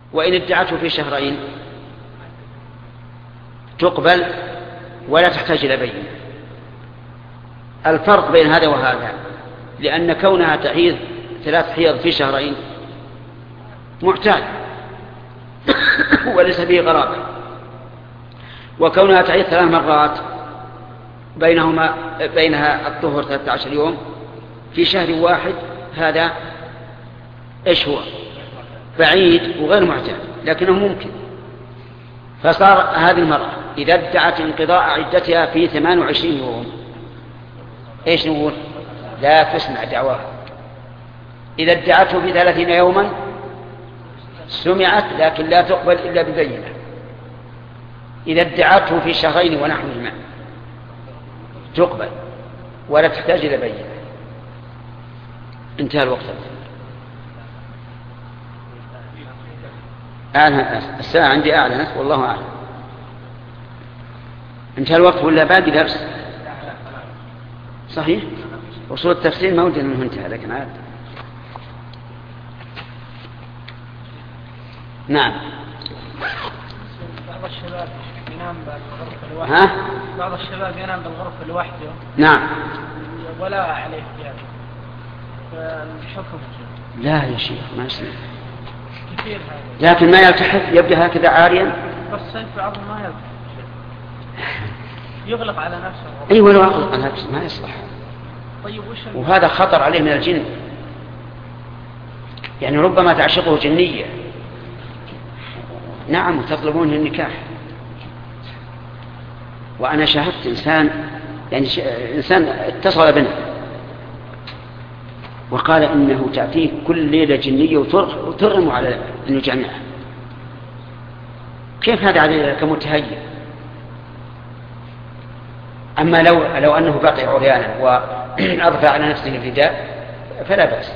وإن ادعته في شهرين تقبل ولا تحتاج إلى بينة. الفرق بين هذا وهذا لأن كونها تعيد 3 حيض في شهرين معتاد وليس به غرابة، وكونها تعيد 3 مرات بينها الطهر 13 يوم في شهر واحد هذا إيش هو؟ بعيد وغير معتاد، لكنه ممكن. فصار هذه المرأة إذا ادعت انقضاء عدتها في 28 يوم إيش نقول؟ لا تسمع دعواها. إذا ادعته في 30 يوما سمعت لكن لا تقبل إلا ببينة. إذا ادعته في شهرين ونحوهما تقبل ولا تحتاج إلى بينة. انتهى الوقت. الساعة عندي أعلنت والله أعلم. انتهى الوقت ولا باقي درس؟ صحيح؟ وصول التفسير ما ودنا منه انتهى لكن عاد. نعم. بعض الشباب ينام بالغرفة لوحده. بعض الشباب ينام بالغرفة لوحده. نعم. ولا عليه ثياب. فالحكم. لا يا شيخ ما يصير. كثير هذا. لكن ما يلتحف يبدأ هكذا عاريا. بس الصيف بعضهم ما يلتحف. يغلق على نفسه. أي ولو أغلق على نفسه ما يصلح. طيب وهذا خطر عليه من الجن، يعني ربما تعشقه جنية. نعم وتطلبون النكاح. وأنا شاهدت إنسان اتصل بنا وقال إنه تأتيه كل ليلة جنية وترغم على أن يجمعها. كيف هذا عليه كمتهيئ؟ أما لو أنه بقي عريانا وأضفى على نفسه الرداء فلا بأس.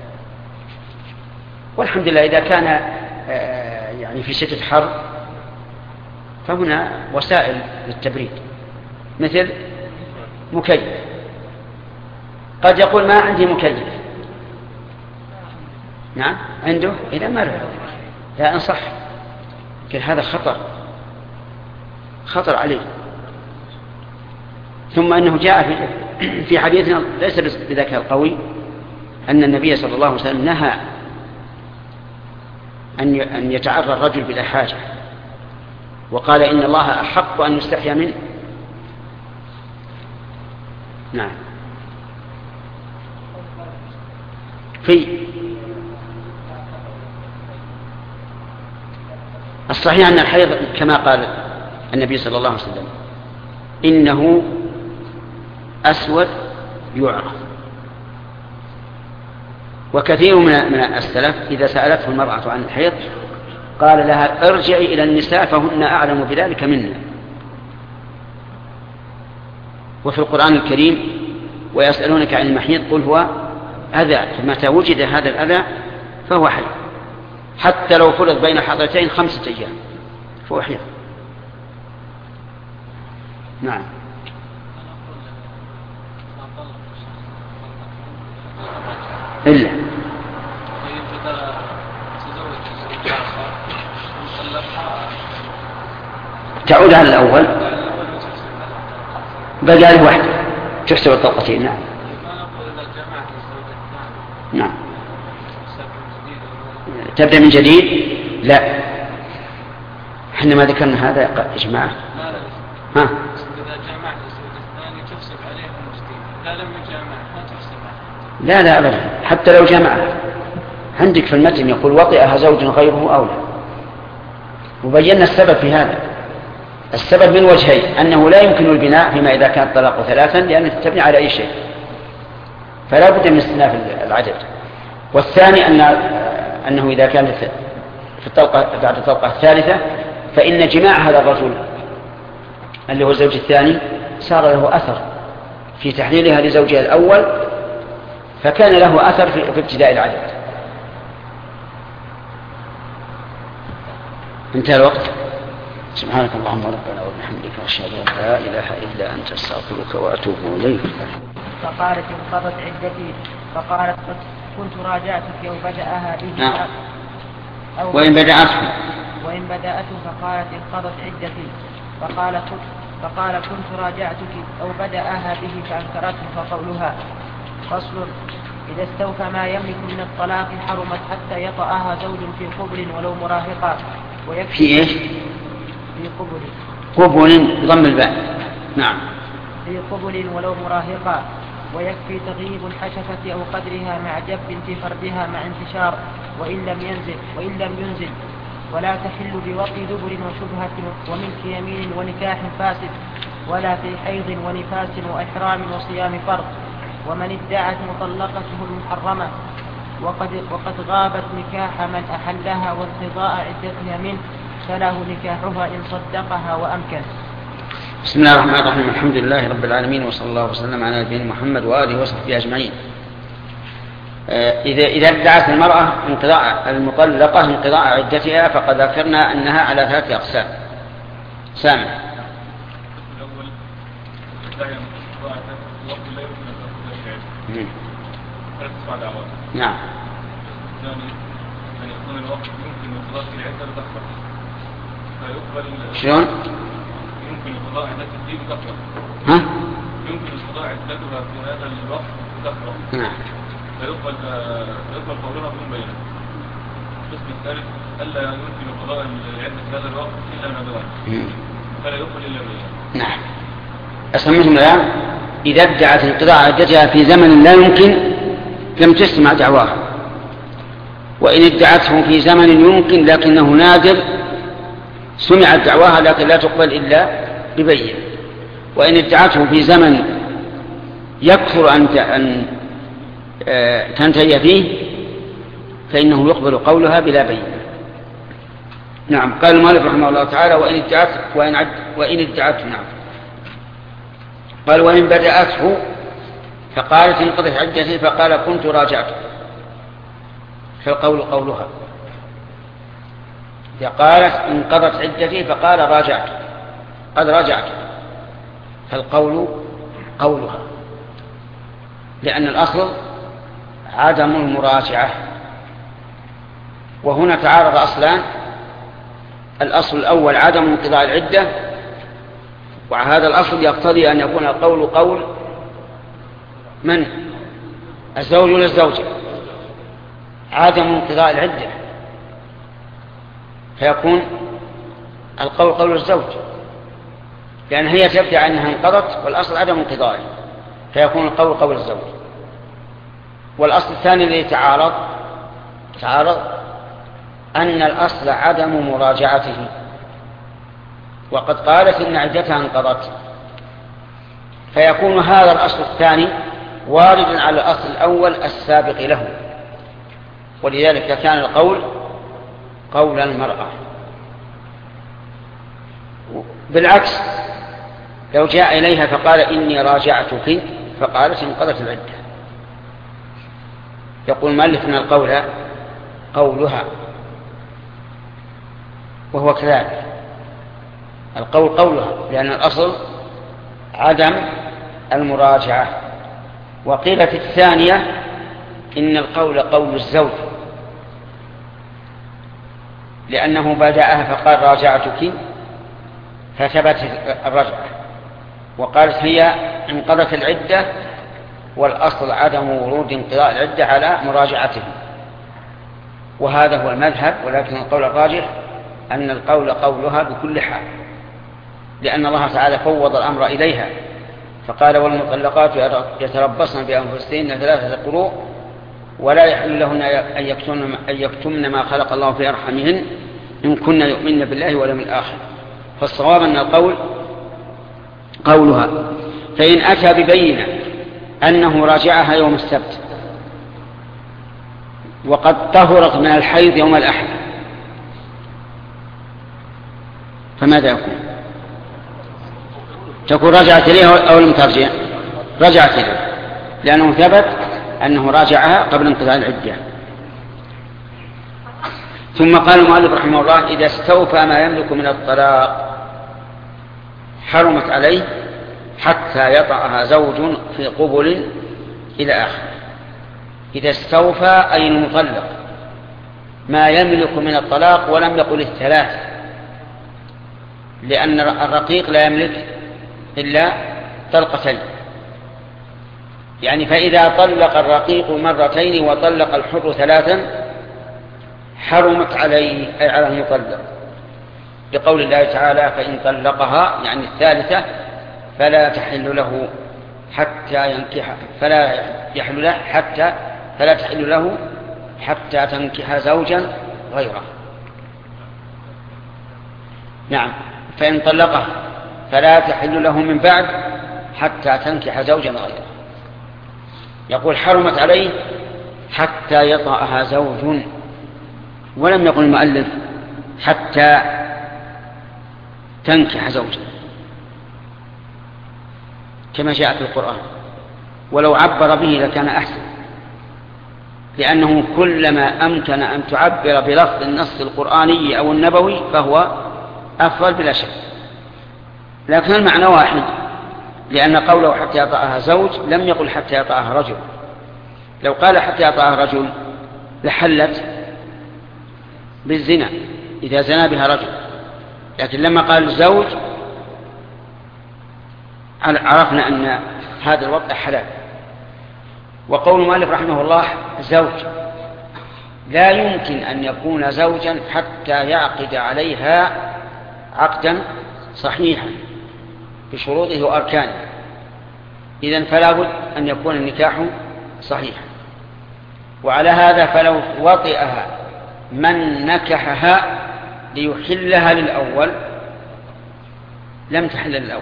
والحمد لله إذا كان يعني في شدة حر فهنا وسائل للتبريد مثل مكيف. قد يقول ما عندي مكيف. نعم عنده إذا ما له لا أنصح. لكن هذا خطر عليه. ثم أنه جاء في حديثنا ليس بذاك القوي أن النبي صلى الله عليه وسلم نهى أن يتعرى الرجل بلا حاجة، وقال إن الله أحق أن يستحيا منه. نعم. في الصحيح أن الحيض كما قال النبي صلى الله عليه وسلم إنه أسود يعرف. وكثير من السلف إذا سألته المرأة عن الحيض قال لها ارجعي إلى النساء فهن أعلم بذلك منا. وفي القرآن الكريم ويسألونك عن المحيض قل هو أذى، فمتى وجد هذا الأذى فهو حيض، حتى لو فرض بين حضرتين 5 أيام فهو حيض. نعم. إلا تعود على الأول بقى له واحدة تحسب الطلقتين. نعم. نعم. تبدأ من جديد؟ لا، احنا ما ذكرنا هذا يا جماعة. ها؟ إذا جمعت الزوج الثاني تحسب عليه المجديد، لا لم يجمع ما تحسب عليه. لا أبدا، حتى لو جمع. عندك في المتن يقول وطئها زوج غيره أولى، وبينا السبب في هذا. السبب من وجهين: أنه لا يمكن البناء فيما إذا كان الطلاق 3 لأنه تبني على أي شيء، فلا بد من استئناف العدد. والثاني أنه إذا كان في الطلقة بعد الطلقة الثالثة فإن جماع هذا الرجل اللي هو الزوج الثاني صار له أثر في تحليلها لزوجها الأول، فكان له أثر في ابتداء العدد. انتهى الوقت. سبحانك اللهم ربنا وبحمدك أشهد أن لا إله إلا أنت أستغفرك وأتوب إليك. فقالت انقضت عدتي، فقالت كنت راجعتك وبدأها به. نعم. وإن بدأته فقالت انقضت عدتي فقال كنت راجعتك أو بدأها به فأنكرته فقولها. فصل. إذا استوفى ما يملك من الطلاق حرمت حتى يطأها زوج في قبل ولو مراهقا. في إيش؟ في قبل ضم الباء. نعم. في قبل ولو مراهقا. ويكفي تغييب الحشفة أو قدرها مع جب في فردها مع انتشار وإن لم ينزل ولا تحل بوطي دبر وشبهة وملك يمين ونكاح فاسد ولا في حيض ونفاس وإحرام وصيام فرض. ومن ادعت مطلقته المحرمة وقد غابت نكاح من أحلها وانقضاء عدتها منه فله نكاحها إن صدقها وأمكن. بسم الله الرحمن الرحيم. الحمد لله رب العالمين وصلى الله وسلم على نبينا محمد وآله وصحبه أجمعين. إذا ادعت المرأة المطلقة انقضاء عدتها فقد ذكرنا أنها على 3 أقسام. سامع. نعم. شلون؟ يمكن القضاء عدتها دي بتخرج. ها؟ يمكن القضاء عدتها في هذا الوقت بتخرج. نعم. فيقبل قولها بدون بينة. القسم الثالث ألا يمكن القضاء العدة في هذا الوقت إلا نادرا. فلا يقبل إلا بينة. نعم. أسميهم الآن إذا ادعت انقضاء عدتها في زمن لا يمكن لم تسمع دعواها، وإن ادعته في زمن يمكن لكنه نادر سمعت دعواها لكن لا تقبل إلا ببينة. وإن ادعته في زمن يكثر أن تنتهي فيه فإنه يقبل قولها بلا بينة. نعم. قال المؤلف رحمه الله تعالى وإن ادعته. نعم. قال وإن بدأته فقالت انقضت عدتي فقال كنت راجعت فالقول قولها. إذا قالت انقضت عدتي فقال قد راجعت فالقول قولها، لأن الأصل عدم المراجعة. وهنا تعارض أصلان. الأصل الأول عدم انقضاء العدة، وهذا الأصل يقتضي أن يكون القول قول من؟ الزوج ولا الزوجة؟ عدم انقضاء العدة فيكون القول قول الزوج، لأن هي تبدأ أنها انقضت والأصل عدم انقضائه فيكون القول قول الزوج. والأصل الثاني الذي تعارض أن الأصل عدم مراجعته، وقد قالت إن عدتها انقضت، فيكون هذا الأصل الثاني واردا على الأصل الأول السابق له، ولذلك كان القول قول المرأة. بالعكس لو جاء إليها فقال إني راجعتك فقالت انقضت العدة يقول مؤلف من القول قولها، وهو كذلك القول قولها لأن الأصل عدم المراجعة. وقيل في الثانية إن القول قول الزوج لأنه بدأها فقال راجعتك فثبت الرجعة، وقالت هي انقضت العدة والأصل عدم ورود انقضاء العدة على مراجعته. وهذا هو المذهب، ولكن القول الراجح أن القول قولها بكل حال، لأن الله تعالى فوض الأمر إليها فقال والمطلقات يتربصن بأنفسهن 3 قروء ولا يحل لهن أن يكتمن ما خلق الله في أرحمهن إن كن يؤمن بالله واليوم الآخر. فالصواب أن القول قولها. فإن أتى ببينة أنه راجعها يوم السبت وقد طهرت من الحيض يوم الأحد فماذا يكون؟ تكون رجعت إليه أو لم ترجع؟ رجعت إليه، لأنه ثبت أنه راجعها قبل انقضاء العدة. ثم قال المؤلف رحمه الله إذا استوفى ما يملك من الطلاق حرمت عليه حتى يطأها زوج في قبل إلى آخر. إذا استوفى أي المطلق ما يملك من الطلاق ولم يقل الثلاث، لأن الرقيق لا يملك إلا طلقتين. يعني فإذا طلق الرقيق مرتين وطلق الحر ثلاثا حرمت عليه أي على المطلق، لقول الله تعالى فإن طلقها يعني الثالثة فلا تحل له حتى ينكح فلا تحل له حتى تنكح زوجا غيره. نعم، فإن طلقها فلا تحل له من بعد حتى تنكح زوجا غيره. يقول حرمت عليه حتى يطأها زوج، ولم يقل المؤلف حتى تنكح زوجا كما جاء في القرآن، ولو عبر به لكان أحسن، لأنه كلما أمكن أن تعبر بلفظ النص القرآني أو النبوي فهو أفضل بلا شك، لكن المعنى واحد، لأن قوله حتى يطأها زوج لم يقل حتى يطأها رجل. لو قال حتى يطأها رجل لحلت بالزنا إذا زنا بها رجل، لكن لما قال زوج عرفنا أن هذا الوضع حلال. وقول المؤلف رحمه الله زوج لا يمكن أن يكون زوجا حتى يعقد عليها عقدا صحيحا بشروطه وأركانه، إذن فلا بد أن يكون النكاح صحيحا. وعلى هذا فلو وطئها من نكحها ليحلها للأول لم تحل للأول،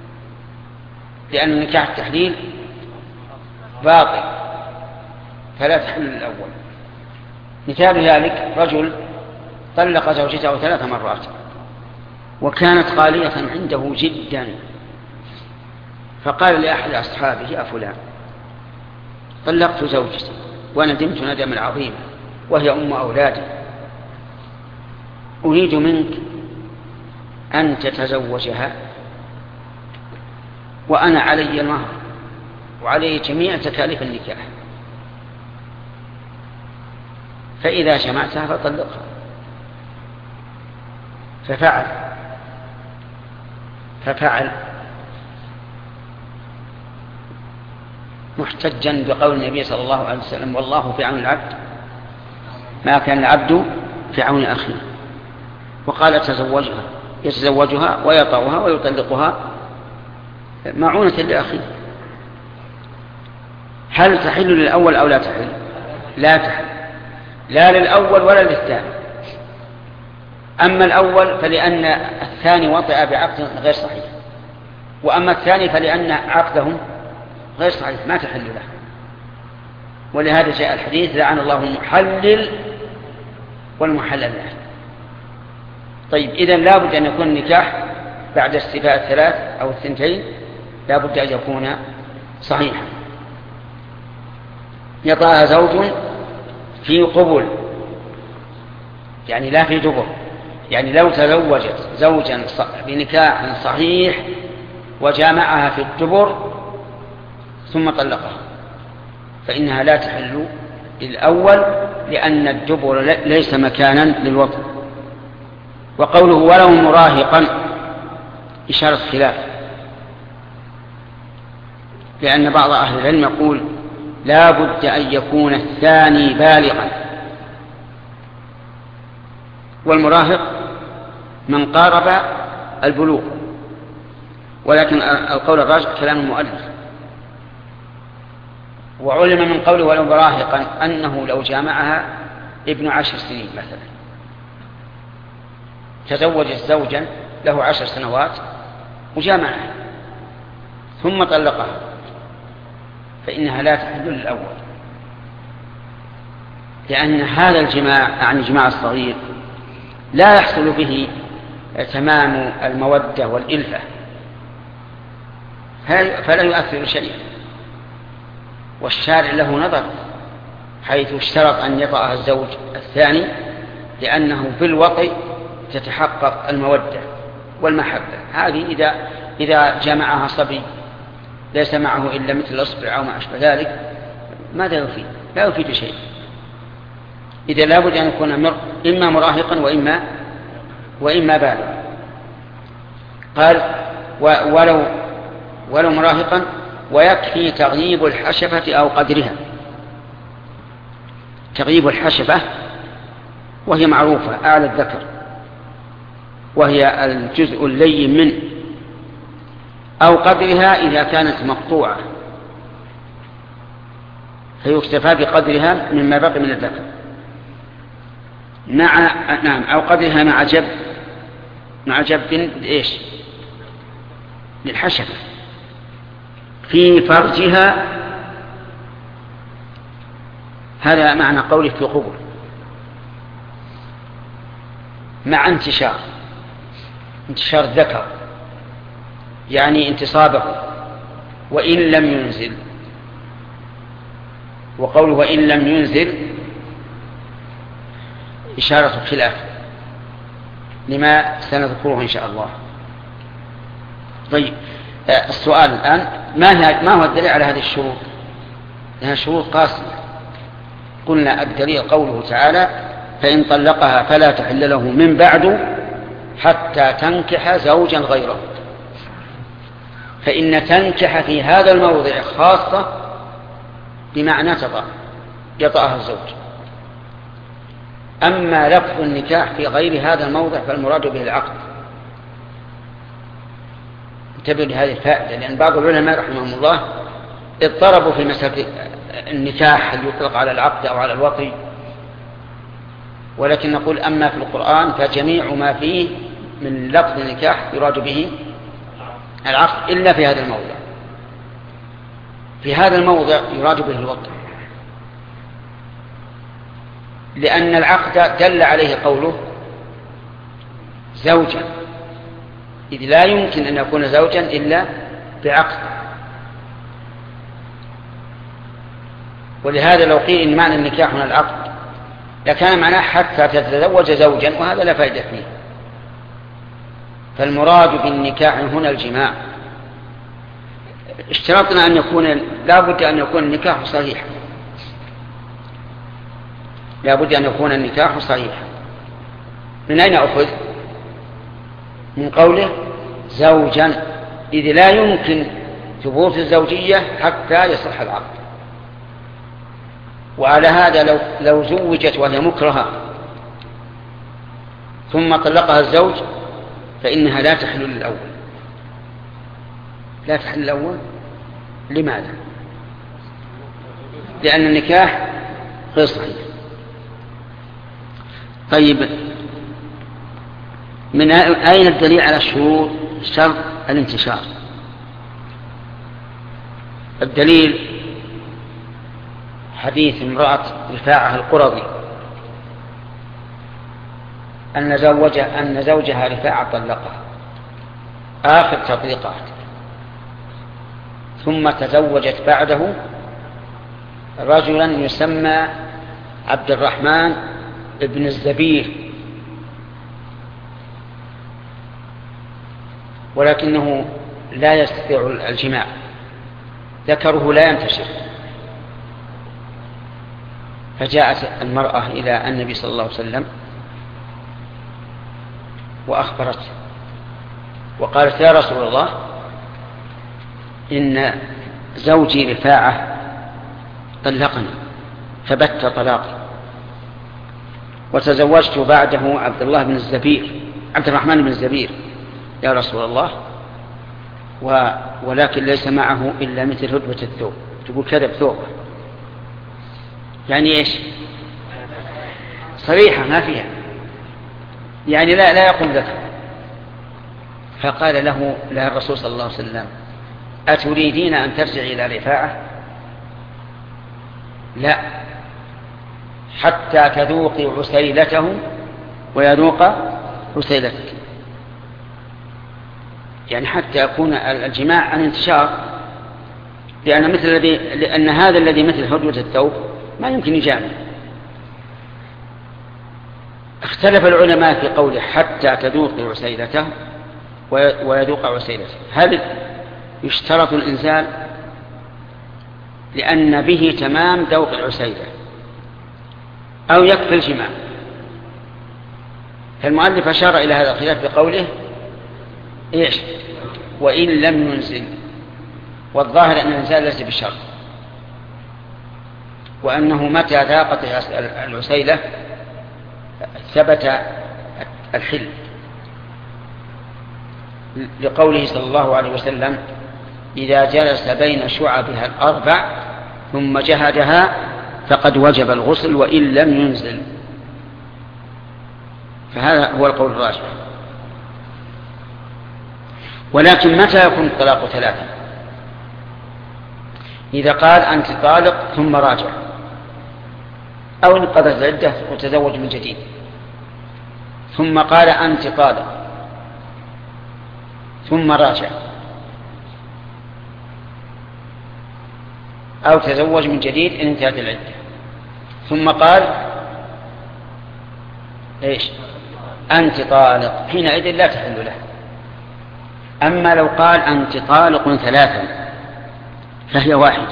لأن نكاح التحليل باطل فلا تحل للأول. مثال ذلك رجل طلق زوجته 3 مرات وكانت غالية عنده جدا، فقال لأحد أصحابه يا فلان طلقت زوجتي وندمت ندما عظيما وهي أم أولادي، أريد منك أن تتزوجها وأنا علي المهر وعلي جميع تكاليف النكاح، فإذا جمعتها فطلقها. ففعل محتجا بقول النبي صلى الله عليه وسلم والله في عون العبد ما كان العبد في عون أخيه، وقال يتزوجها ويطأها ويطلقها معونة لأخيه. هل تحل للأول أو لا تحل؟ لا تحل، لا للأول ولا للثاني. أما الأول فلأن الثاني وطئ بعقد غير صحيح، وأما الثاني فلأن عقدهم غير صحيح ما تحل له. ولهذا جاء الحديث لعن الله المحلل والمحلل له. طيب إذن لا بد أن يكون النكاح بعد استيفاء 3 أو 2 لا بد أن يكون صحيحا. يطأها زوج في قبول يعني لا في دبر، يعني لو تزوجت زوجا بنكاح صحيح وجامعها في الدبر ثم طلقها فإنها لا تحل للأول، لأن الدبر ليس مكانا للوطن. وقوله ولو مراهقا إشارة خلاف، لأن بعض أهل العلم يقول لا بد أن يكون الثاني بالغا، والمراهق من قارب البلوغ، ولكن القول الراجح كلام المؤلف. وعلم من قوله ولو مراهقا أنه لو جامعها ابن 10 سنين مثلا، تزوج زوجا له 10 سنوات وجامعها ثم طلقها فإنها لا تحل للأول، لأن هذا الجماع يعني الجماع الصغير لا يحصل به تمام المودة والإلفة، فلا يؤثر شيئا. والشارع له نظر حيث اشترط أن يطأها الزوج الثاني، لأنه بالوطئ تتحقق المودة والمحبة. هذه إذا جمعها صبي ليس معه إلا مثل الأصبع أو ما أشبه ذلك ماذا يفيد؟ لا يفيد شيء. إذا لابد أن يكون إما مراهقا وإما بالغا. قال ولو مراهقا ويكفي تغييب الحشفة أو قدرها. تغييب الحشفة وهي معروفة أعلى الذكر، وهي الجزء اللين منه، أو قدرها إذا كانت مقطوعة فيكتفى بقدرها مما بقي من الذكر أو قدرها مع جب إيش للحشفة في فرجها. هذا معنى قوله في قبر، مع انتشار الذكر يعني انتصابه وإن لم ينزل. وقوله وإن لم ينزل إشارة الخلاف لما سنذكره إن شاء الله. طيب السؤال الآن ما هو الدليل على هذه الشروط؟ لها شروط قاسية. قلنا الدليل قوله تعالى فإن طلقها فلا تحل له من بعد حتى تنكح زوجا غيره. فإن تنكح في هذا الموضع خاصة بمعنى يطأها الزوج. أما لفظ النكاح في غير هذا الموضع فالمراد به العقد. انتبهوا لهذه الفائدة، لأن بعض العلماء رحمهم الله اضطربوا في مسألة النكاح هل يطلق على العقد أو على الوطي. ولكن نقول أما في القرآن فجميع ما فيه من لفظ النكاح يراد به العقد إلا في هذا الموضع. في هذا الموضع يراد به الوطي، لأن العقد دل عليه قوله زوجا، إذ لا يمكن أن يكون زوجا إلا بعقد. ولهذا لو قيل إن معنى النكاح هنا العقد لكان معناه حتى تتزوج زوجا، وهذا لا فائدة فيه. فالمراد بالنكاح هنا الجماع. اشترطنا أن يكون لابد أن يكون النكاح صحيحا، لابد أن يكون النكاح صحيحا. من أين أخذ؟ من قوله زوجا، إذ لا يمكن ثبوت الزوجية حتى يصح العقد. وعلى هذا لو زوجت وهي مكرهة ثم طلقها الزوج فإنها لا تحل للأول. لا تحل الأول. لماذا؟ لأن النكاح غير صحيح. طيب من أين الدليل على الشروط شرط الانتشار؟ الدليل حديث امرأة رفاعة القرظي أن زوجها رفاعة طلقها آخر تطليقات، ثم تزوجت بعده رجلا يسمى عبد الرحمن ابن الزبير، ولكنه لا يستطيع الجماع، ذكره لا ينتشر. فجاءت المرأة إلى النبي صلى الله عليه وسلم وأخبرته وقالت يا رسول الله إن زوجي رفاعة طلقني فبت طلاقي، وتزوجت بعده عبد الرحمن بن الزبير يا رسول الله، ولكن ليس معه إلا مثل هدبة الثوب. تقول كذب ثوبه، يعني إيش؟ صريحة ما فيها، يعني لا يقوم ذكر. فقال لها الرسول صلى الله عليه وسلم أتريدين أن ترجعي إلى رفاعة؟ لا، حتى تذوقي عسيلته ويذوق عسيلتك، يعني حتى يكون الجماع عن انتشار، لأن هذا الذي مثل هدوة الثوب ما يمكن يجامع. اختلف العلماء في قوله حتى تذوقي عسيلته ويذوق عسيلته، هل يشترط الإنزال لأن به تمام ذوق العسيلة، أو يكفي الجماع. فالمؤلف أشار إلى هذا الخلاف بقوله إيش؟ وإن لم ينزل. والظاهر أن الإنزال ليس بشرط، وأنه متى ذاقت العسيلة ثبت الحل، لقوله صلى الله عليه وسلم إذا جلس بين شعبها الأربع ثم جهدها فقد وجب الغسل وإن لم ينزل. فهذا هو القول الراجح. ولكن متى يكون الطلاق 3؟ إذا قال أنت طالق ثم راجع، أو انقضت العدة وتزوج من جديد، ثم قال أنت طالق ثم راجع، أو تزوج من جديد إن انتهت العدة، ثم قال إيش؟ أنت طالق، حينئذ لا تحل له. أما لو قال أنت طالق 3 فهي واحدة،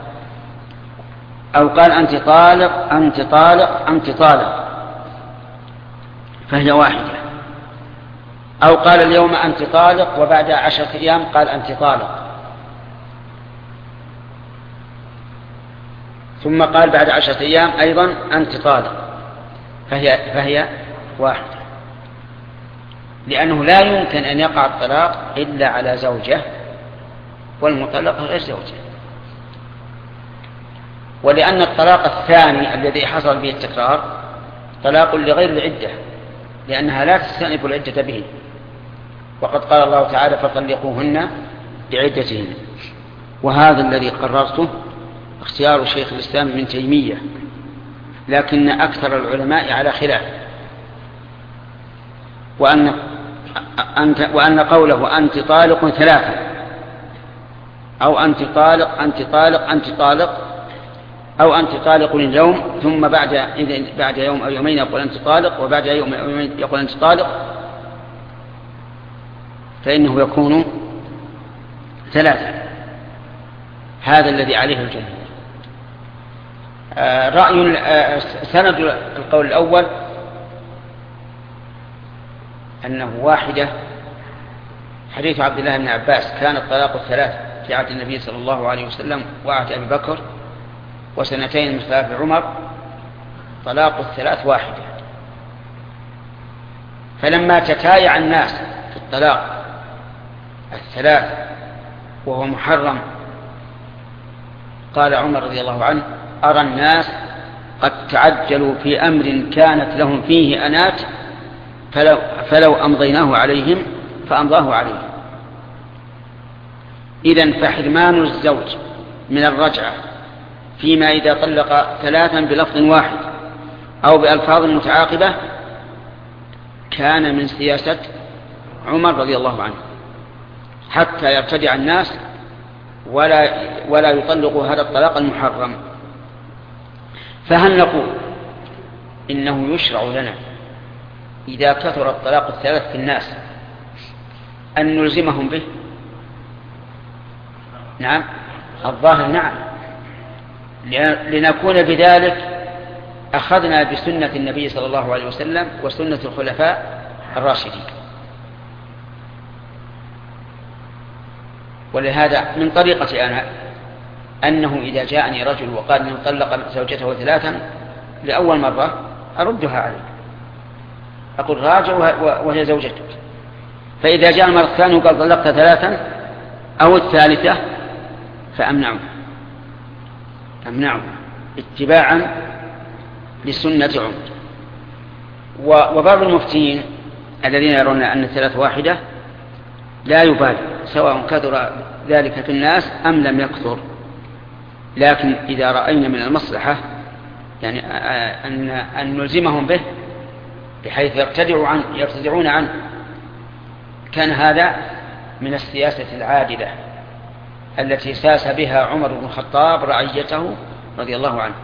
أو قال أنت طالق أنت طالق أنت طالق فهي واحدة، أو قال اليوم أنت طالق وبعد 10 أيام قال أنت طالق، ثم قال بعد 10 أيام أيضا أنت طالق، فهي واحدة، لأنه لا يمكن أن يقع الطلاق إلا على زوجة، والمطلقة غير زوجة. ولأن الطلاق الثاني الذي حصل به التكرار طلاق لغير العدة، لأنها لا تستأنف العدة به، وقد قال الله تعالى فطلقوهن بعدتهن. وهذا الذي قررته اختيار شيخ الإسلام ابن تيمية، لكن أكثر العلماء على خلاف، وأن قوله أنت طالق 3 أو أنت طالق أنت طالق أنت طالق، أو أنت طالق اليوم ثم بعد يوم أو يومين يقول أنت طالق، وبعد يوم أو يومين يقول أنت طالق، فإنه يكون 3. هذا الذي عليه الجمهور. سند القول الأول أنه واحدة، حديث عبد الله بن عباس كان الطلاق 3 في عهد النبي صلى الله عليه وسلم وعهد أبي بكر، وسنتين من خلافة عمر طلاق 3 واحدة. فلما تتايع الناس في الطلاق 3 وهو محرم، قال عمر رضي الله عنه أرى الناس قد تعجلوا في أمر كانت لهم فيه أنات فلو أمضيناه عليهم فأمضاه عليهم. إذن فحرمان الزوج من الرجعة فيما إذا طلق 3 بلفظ واحد أو بألفاظ متعاقبة كان من سياسة عمر رضي الله عنه، حتى يرتدع الناس ولا يطلقوا هذا الطلاق المحرم. فهل نقول إنه يشرع لنا إذا كثر الطلاق 3 في الناس أن نلزمهم به؟ نعم، الظاهر نعم، لنكون بذلك أخذنا بسنة النبي صلى الله عليه وسلم وسنة الخلفاء الراشدين. ولهذا من طريقة أنا أنه إذا جاءني رجل وقال أنه طلق زوجته 3 لأول مرة أردها عليه، أقول راجع وهي زوجتك. فإذا جاء المرة الثانية وقال طلقت 3 أو الثالثة فأمنعه اتباعا لسنة عمر. وبعض المفتين الذين يرون أن 3 واحدة لا يبالي سواء كثر ذلك في الناس أم لم يكثر، لكن إذا رأينا من المصلحة يعني أن نلزمهم به بحيث يرتدعون عنه كان هذا من السياسة العادلة التي ساس بها عمر بن الخطاب رعيته رضي الله عنه.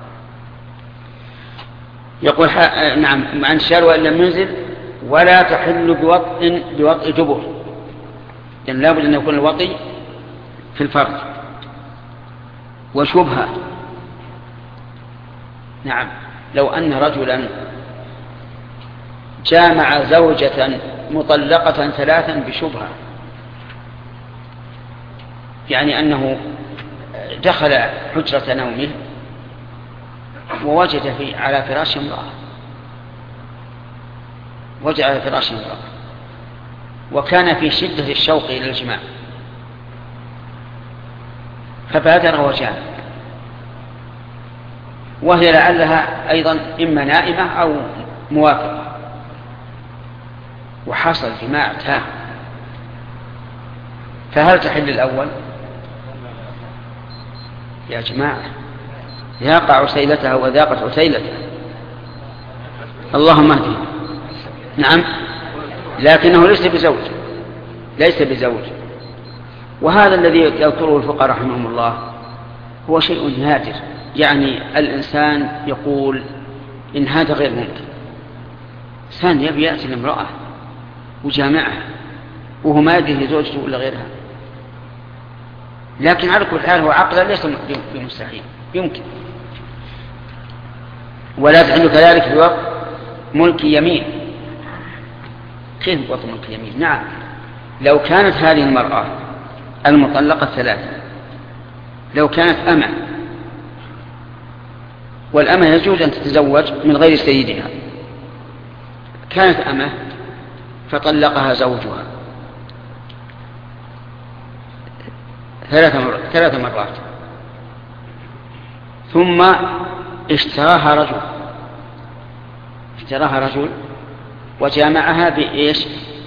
يقول نعم عن شار وإن لم ينزل ولا تحل بوطء جبر، لأن لا بد أن يكون الوطي في الفرج. وشبهة نعم لو أن رجلا جامع زوجة مطلقة 3 بشبهة، يعني أنه دخل حجرة نومه ووجد على فراش امرأة، وكان في شدة الشوق إلى الجماع، فبادر وجامع، وهي لعلها أيضا إما نائمة أو موافقة، وحصل جماع تام، فهل تحل الأول؟ يا جماعة، يقع عسيلتها وذاقت عسيلتها، اللهم اهدنا. نعم، لكنه ليس بزوج. وهذا الذي يذكره الفقهاء رحمهم الله هو شيء نادر، يعني الإنسان يقول إن هذا غير ممكن، إنسان يبي يأتي لامرأة وجامعها وهو ما يدري زوجته ولا غيرها، لكن على كل حال هو عقلا ليس بمستحيل، يمكن. ولا تحل كذلك في وقت ملك يمين. كيف وقت ملك يمين؟ نعم، لو كانت هذه المرأة المطلقة 3 لو كانت أمة، والأمة يجوز أن تتزوج من غير سيدها، كانت أمة فطلقها زوجها 3 مرات، ثم اشتراها رجل وجامعها بإيش؟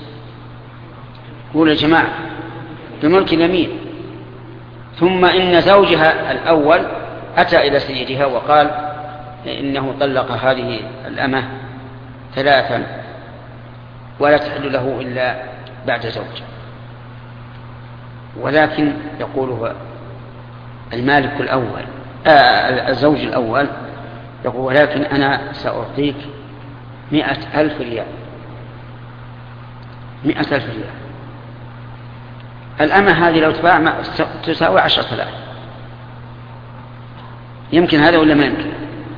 قول الجماعة بملك اليمين، ثم إن زوجها الأول أتى إلى سيدها وقال إنه طلق هذه الأمة 3 ولا تحل له إلا بعد زوج، ولكن يقول المالك الأول الزوج الأول يقول ولكن أنا سأعطيك 100,000 ريال. 100,000 ريال. الأمة هذه لو تباع تساوي 10,000. يمكن هذا ولا ما يمكن؟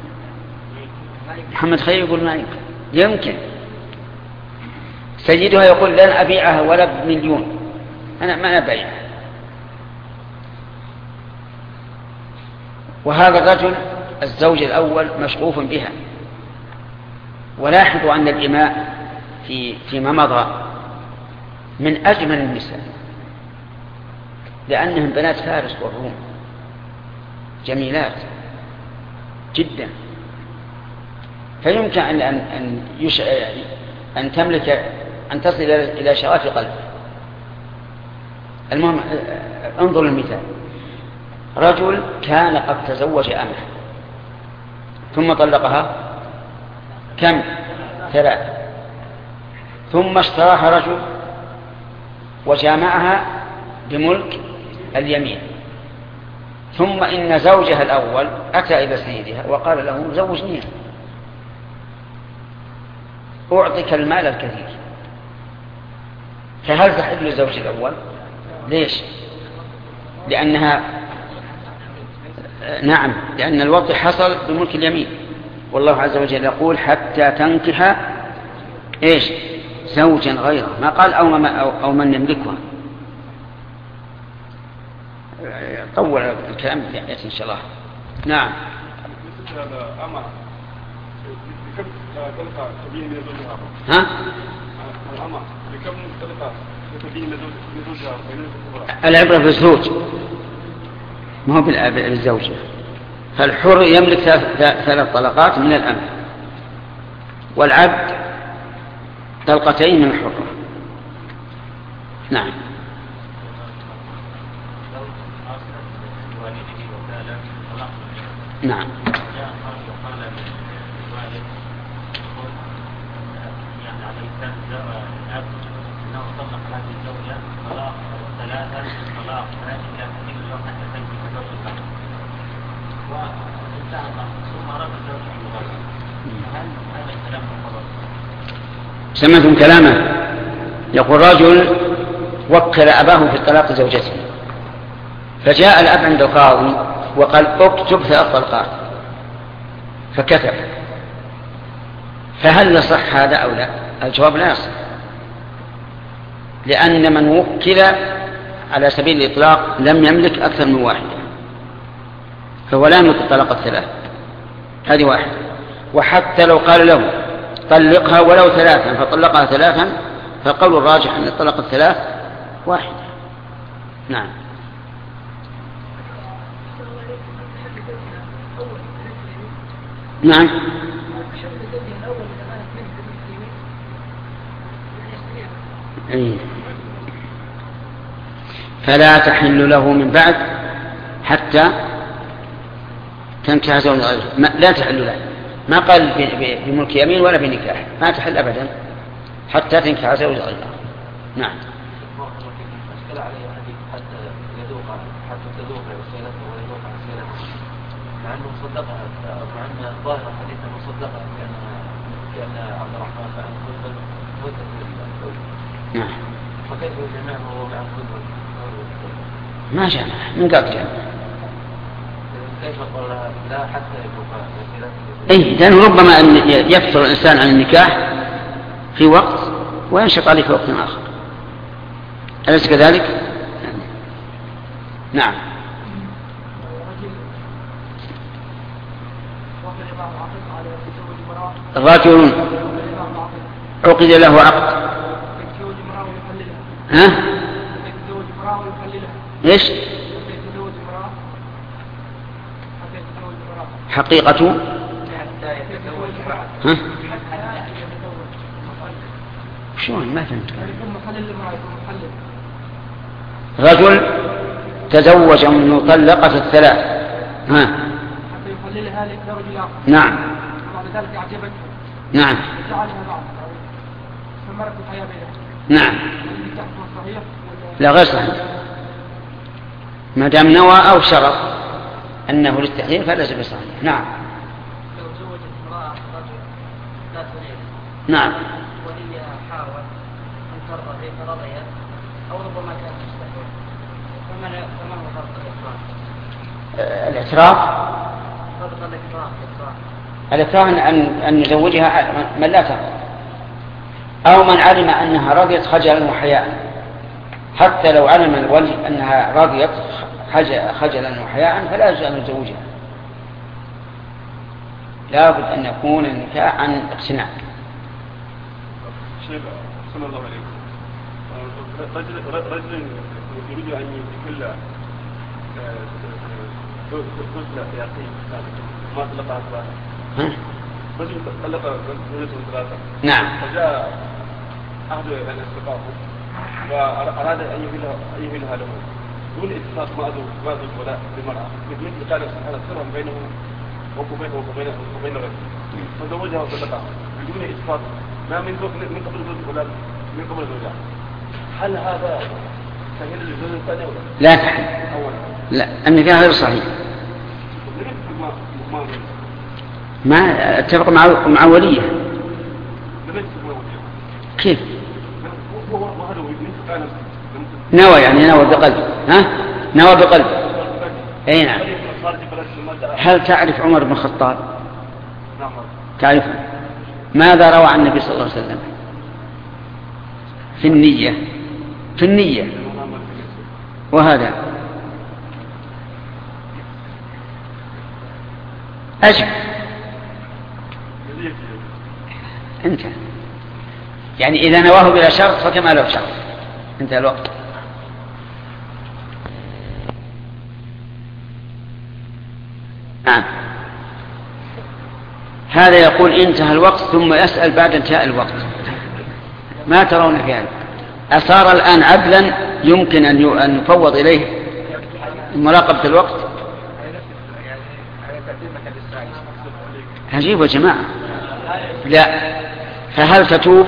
محمد خير يقول ما يمكن. سيدها يقول لن أبيعها ولا ب1,000,000، أنا ما أبيعها. وهذا الرجل الزوج الأول مشغوف بها. ولاحظوا أن الإماء فيما مضى من أجمل النساء، لأنهم بنات فارس والروم، جميلات جدا، فيمكن أن تملك، أن تصل إلى شغف قلب. المهم انظر المثال، رجل كان قد تزوج أمه ثم طلقها كم؟ 3، ثم اشتراها رجل وجامعها بملك اليمين، ثم إن زوجها الأول أتى إلى سيدها وقال له زوجني، أعطيك المال الكثير، فهل تحل للزوج الأول؟ ليش؟ لأنها نعم، لأن الوضع حصل بملك اليمين، والله عز وجل يقول حتى تنكح إيش؟ زوجا غيره، ما قال أو من يملكها. طول الكلام يأتي إن شاء الله. نعم. ها؟ العبرة بالزوج ما هو بالزوجة، فالحر يملك 3 طلقات من الأمة، والعبد 2 من الحرة. نعم. نعم. سمعتم كلامه؟ يقول رجل وكل أباه في الطلاق زوجته، فجاء الأب عند القاضي وقال اكتب 3 طلقات، فكتب فهل يصح هذا أو لا؟ الجواب لا يصح، لأن من وكل على سبيل الإطلاق لم يملك أكثر من واحدة، فهو لا يملك الطلاق الثلاث، هذه واحدة. وحتى لو قال له طلقها ولو ثلاثا فطلقها ثلاثا، فالقول الراجح أن الطلاق الثلاث واحدة. نعم. نعم. فلا تحل له من بعد حتى تنكح زوج غيره، لا تحل له، ما قال بملك يمين ولا بنكاح، ما تحل أبدا حتى تنكح زوج غيره. نعم. مع أنه صدقها، مع أن ظاهر الحديث أنه صدقها كأن عبد الرحمن فعل مدة الزوج. نعم. فكيف يجمعه وهو مع الزوج؟ ما جمع، من قبل جمع. كيف قال لا حتى يبلغ وسيلته؟ إيه، لأنه ربما أن يفتر الإنسان عن النكاح في وقت وينشط عليه في وقت آخر، أليس كذلك؟ نعم. رجل عقد له عقد، ها؟ ايش؟ حقيقة ها؟ شلون ما فهمت؟ رجل تزوج من مطلقة الثلاث، ها؟ حتى يخللها لزوج الآخر. نعم. بعد ذلك أعجبته. نعم. جعلها بعض استمرت الحياة بينها. نعم. لا غير صحيح، ما دام نوى أو شرط أنه للتحليل فليس بصحيح. نعم. لو زوجت امرأة رجل لا تريد، نعم، وليها حاول أن ترضى فرضيت أو ربما كانت مستحيل، فما هو فرض الإكراه؟ الاعتراف. فرض الإكراه. الإكراه أن يزوجها من لا ترضى، أو من علم أنها رضيت خجلا وحياء. حتى لو علم الولي أنها رضيت خجلا وحياء فلا يجوز أن يزوجها، لا بد أن يكون النكاح عن اقتناع. شيخ صلى الله عليه وسلم، رجل يريد أن يكل زوجة في أخيه ما طلقها ثلاثة، رجل طلق زوجته ثلاثة. نعم. فجاء أحد أن يستقاه وأراد أن يهلها له دون اتفاق ما أزوج ولا للمرأة، مثل كان سبحانه سرا بينه وبين الرجل، فزوجها وطلقها بدون اتفاق ما من قبل زوج ولا من قبل زوجها. هل هذا سهل للزوج الثاني ولا لا تحل؟ لا، النكاح غير صحيح. ما اتفق مع وليه. كيف؟ نوى، يعني نوى بقلب، ها؟ نوى بقلب. اي نعم. هل تعرف عمر بن الخطاب؟ تعرفه؟ ماذا روى عن النبي صلى الله عليه وسلم في النية وهذا أجب أنت، يعني إذا نواه بلا شرط فكما له شرط. انتهى الوقت. نعم. هذا يقول انتهى الوقت ثم يسأل بعد انتهاء الوقت. ما ترون في هذا؟ أصار الآن عدلا يمكن أن يفوض إليه مراقبة الوقت. عجيب يا جماعة. لا، فهل تتوب؟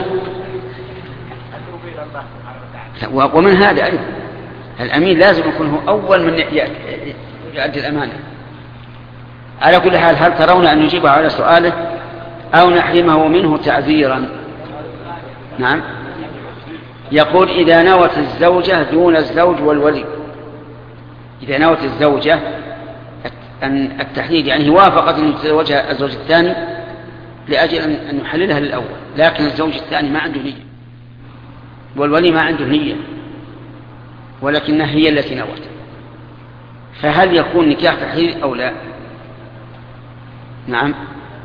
ومن هذا أيضا الأمين لازم يكون هو أول من يؤدي الأمانة. على كل حال، هل ترون أن نجيبه على سؤاله أو نحرمه منه تعذيرا؟ نعم. يقول إذا نوت الزوجة دون الزوج والولي، إذا نوت الزوجة أن التحديد يعني وافقت أن تتزوجها الزوج الثاني لأجل أن يحللها للأول، لكن الزوج الثاني ما عنده نية والولي ما عنده نية، ولكنها هي التي نوت. فهل يكون نكاح تحليل أو لا؟ نعم،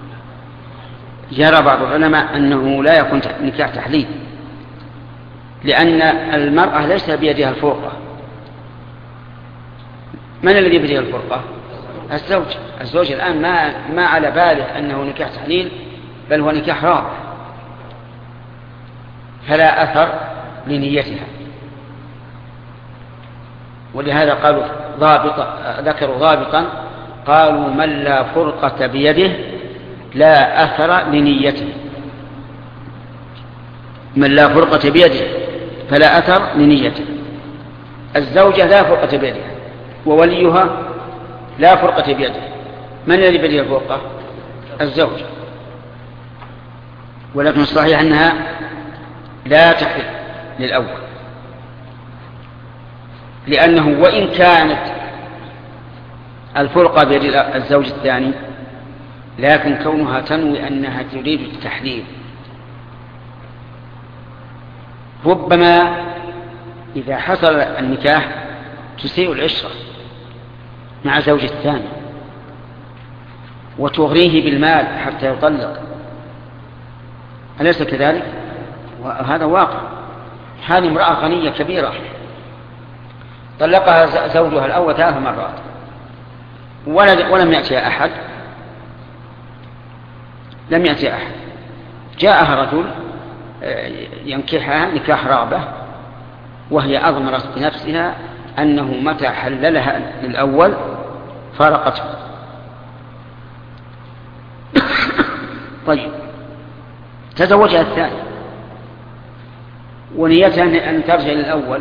يرى بعض العلماء أنه لا يكون نكاح تحليل، لأن المرأة ليس بيدها الفرقة. من الذي بيده الفرقة؟ الزوج الآن ما على باله أنه نكاح تحليل، بل هو نكاح رابع، فلا أثر لنيتها. ولهذا قالوا ذكروا ضابطا، قالوا من لا فرقة بيده لا أثر لنيته. من لا فرقة بيده فلا أثر لنيته. الزوجة لا فرقة بيدها ووليها لا فرقة بيده. من الذي بيده الفرقة؟ الزوج. ولكن الصحيح أنها لا تحل للأول، لأنه وإن كانت الفرقة بيد الزوج الثاني، لكن كونها تنوي أنها تريد التحليل، ربما إذا حصل النكاح تسيء العشرة مع زوج الثاني وتغريه بالمال حتى يطلق، أليس كذلك؟ وهذا واقع. هذه امرأة غنية كبيرة طلقها زوجها الأول 3 مرات ولم يأتي أحد، لم يأتي أحد. جاءها رجل ينكحها نكاح رغبة، وهي أضمرت بنفسها أنه متى حللها للأول فارقته. طيب، تزوجها الثاني ونيتها أن ترجع للأول،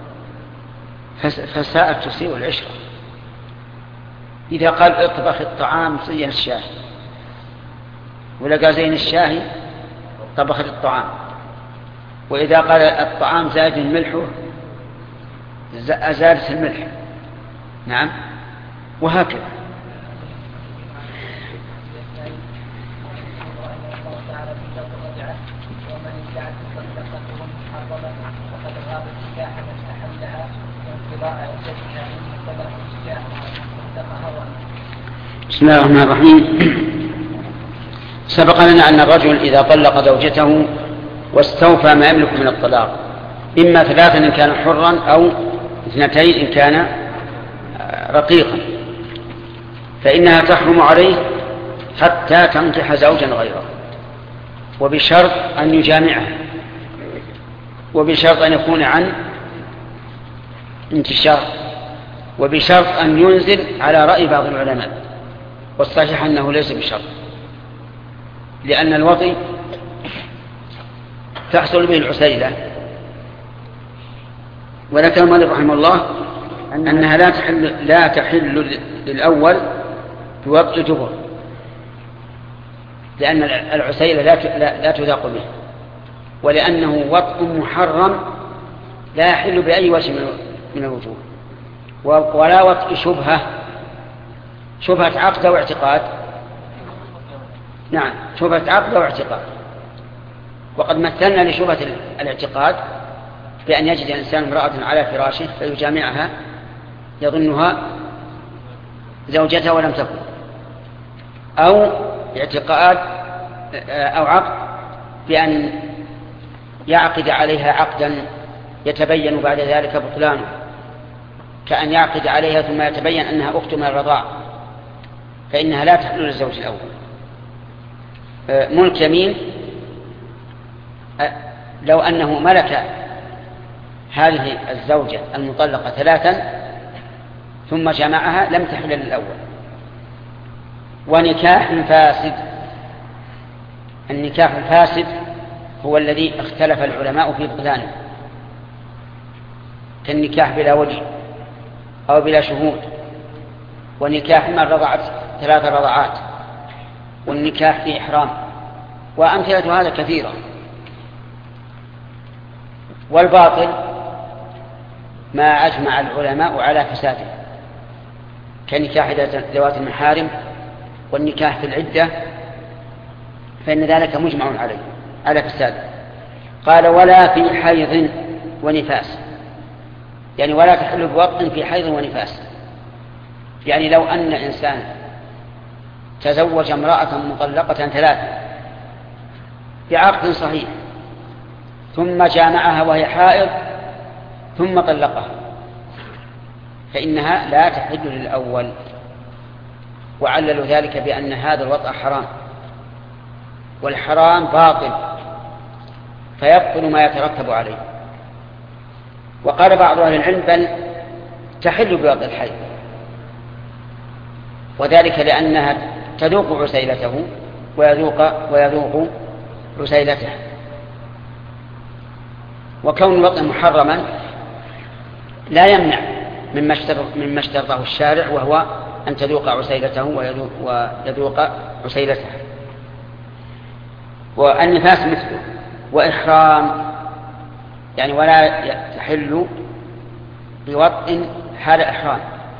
فساءت تسيء العشرة. إذا قال اطبخ الطعام زين الشاهي، ولقى زين الشاهي طبخت الطعام، وإذا قال الطعام زاد ملحه أزادت الملح. نعم، وهكذا. بسم الله الرحمن الرحيم. سبق لنا أن الرجل إذا طلق زوجته واستوفى ما يملك من الطلاق، إما 3 إن كان حرا أو 2 إن كان رقيقا، فإنها تحرم عليه حتى تنكح زوجا غيره، وبشرط أن يجامعها، وبشرط أن يكون عن انتشار، وبشرط أن ينزل على رأي بعض العلماء، والصحيح أنه ليس بشرط، لأن الوطي تحصل به العسيلة. وذكر المؤلف رحمه الله أنها لا تحل للأول بوطء دبر، لأن العسيلة لا تذاق به، ولأنه وطء محرم لا يحل بأي وجه من الوجوه، ولا وطء شبهة عقد واعتقاد. نعم، شبهة عقد واعتقاد. وقد مثلنا لشبهة الاعتقاد بأن يجد الإنسان امرأة على فراشه فيجامعها يظنها زوجته ولم تكن، أو اعتقاد أو عقد بأن يعقد عليها عقدا يتبين بعد ذلك بطلانه، كأن يعقد عليها ثم يتبين أنها أخت من الرضاع، فإنها لا تحل للزوج الأول. ملك يمين، لو أنه ملك هذه الزوجة المطلقة 3 ثم جمعها لم تحل للأول. ونكاح فاسد، النكاح الفاسد هو الذي اختلف العلماء في بطلانه، كالنكاح بلا ولي أو بلا شهود، ونكاح من رضعت 3 رضعات، والنكاح في إحرام، وأمثلة هذا كثيرة. والباطل ما أجمع العلماء على فساده، كنكاح ذوات المحارم، والنكاح في العدة، فإن ذلك مجمع عليه على فساد. قال ولا في حيض ونفاس، يعني ولا تحل بوطء في حيض ونفاس. يعني لو أن إنسان تزوج امرأة مطلقة 3 بعقد صحيح ثم جامعها وهي حائض ثم طلقها، فإنها لا تحل للأول، وعللوا ذلك بأن هذا الوطء حرام، والحرام باطل فيبطل ما يترتب عليه. وقال بعض أهل العلم بل تحل بوطء الحيض، وذلك لأنها تذوق عسيلته ويذوق عسيلته. وكون الوطء محرما لا يمنع مما اشترطه الشارع، وهو أن تذوق عسيلته ويذوق عسيلته. والنفاس مثله، وإحرام يعني ولا تحل بوطء حال إحرام،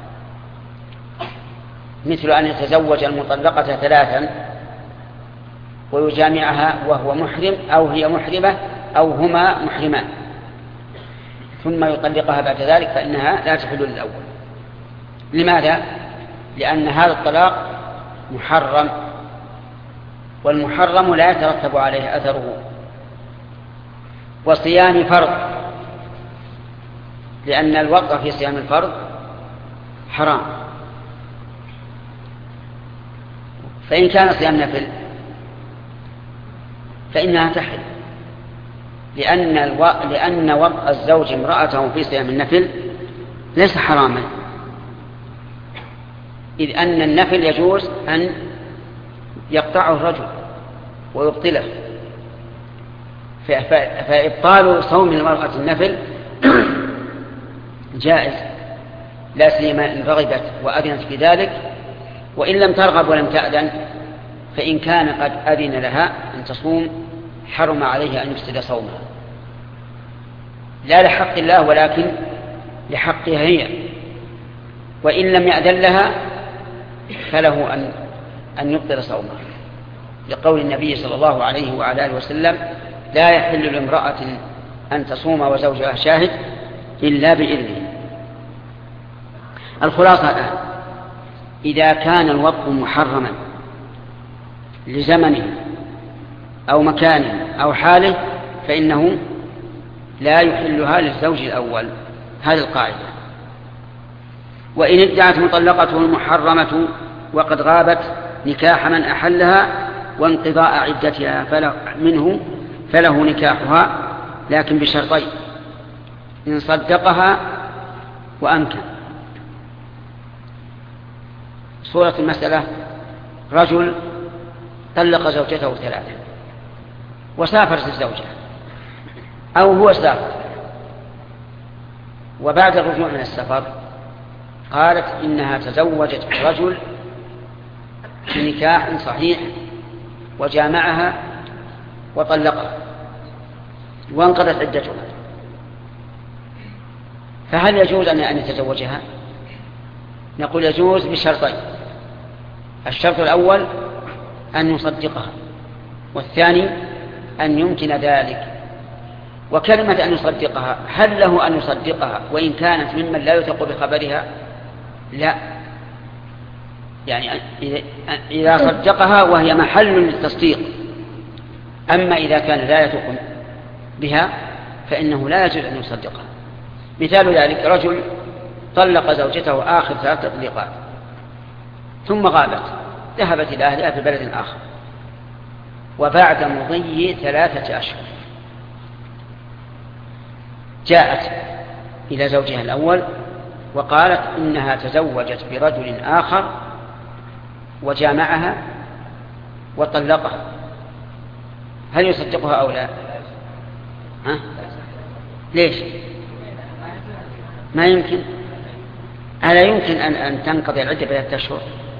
مثل أن يتزوج المطلقة 3 ويجامعها وهو محرم أو هي محرمة أو هما محرمان ثم يطلقها بعد ذلك، فإنها لا تحل للأول. لماذا؟ لأن هذا الطلاق محرم، والمحرم لا يترتب عليه أثره. وصيام فرض، لأن الوقت في صيام الفرض حرام، فإن كان صيام نفل فإنها تحل، لأن وطء الزوج امرأته في صيام النفل ليس حراما، إذ أن النفل يجوز أن يقطعه الرجل ويبطله، فإبطال صوم المرأة النفل جائز، لا سيما إن رغبت وأذنت في ذلك. وإن لم ترغب ولم تأذن فإن كان قد أذن لها أن تصوم حرم عليها أن يفسد صومها، لا لحق الله ولكن لحقها هي. وإن لم يأذن لها فله أن يبطل صومها، لقول النبي صلى الله عليه وعلى آله وسلم: لا يحل لامرأة أن تصوم وزوجها شاهد إلا بإذنه. الخلاصة الآن: إذا كان الوطء محرما لزمنه أو مكانه أو حاله فإنه لا يحلها للزوج الأول، هذه القاعدة. وإن ادعت مطلقته المحرمة وقد غابت نكاح من أحلها وانقضاء عدتها فله نكاحها، لكن بشرطين: إن صدقها وأمكن. صورة المسألة: رجل طلق زوجته 3 وسافرت الزوجة أو هو سافر، وبعد الرجوع من السفر قالت إنها تزوجت برجل بنكاح صحيح وجامعها وطلقها وانقضت عدتها، فهل يجوز أن يتزوجها؟ نقول يجوز بشرطين: الشرط الأول أن يصدقها، والثاني أن يمكن ذلك. وكلمة أن يصدقها، هل له أن يصدقها وإن كانت ممن لا يثق بخبرها؟ لا، يعني إذا صدقها وهي محل للتصديق. أما إذا كان لا يثق بها فإنه لا يجوز أن يصدقها. مثال ذلك: رجل طلق زوجته آخر 3 تطليقات ثم غابت، ذهبت إلى أهلها في بلد آخر، وبعد مضي 3 أشهر جاءت إلى زوجها الأول وقالت إنها تزوجت برجل آخر وجامعها وطلقها، هل يصدقها أو لا؟ ليش؟ ما يمكن. ألا يمكن أن تنقضي العدة ب3 أشهر؟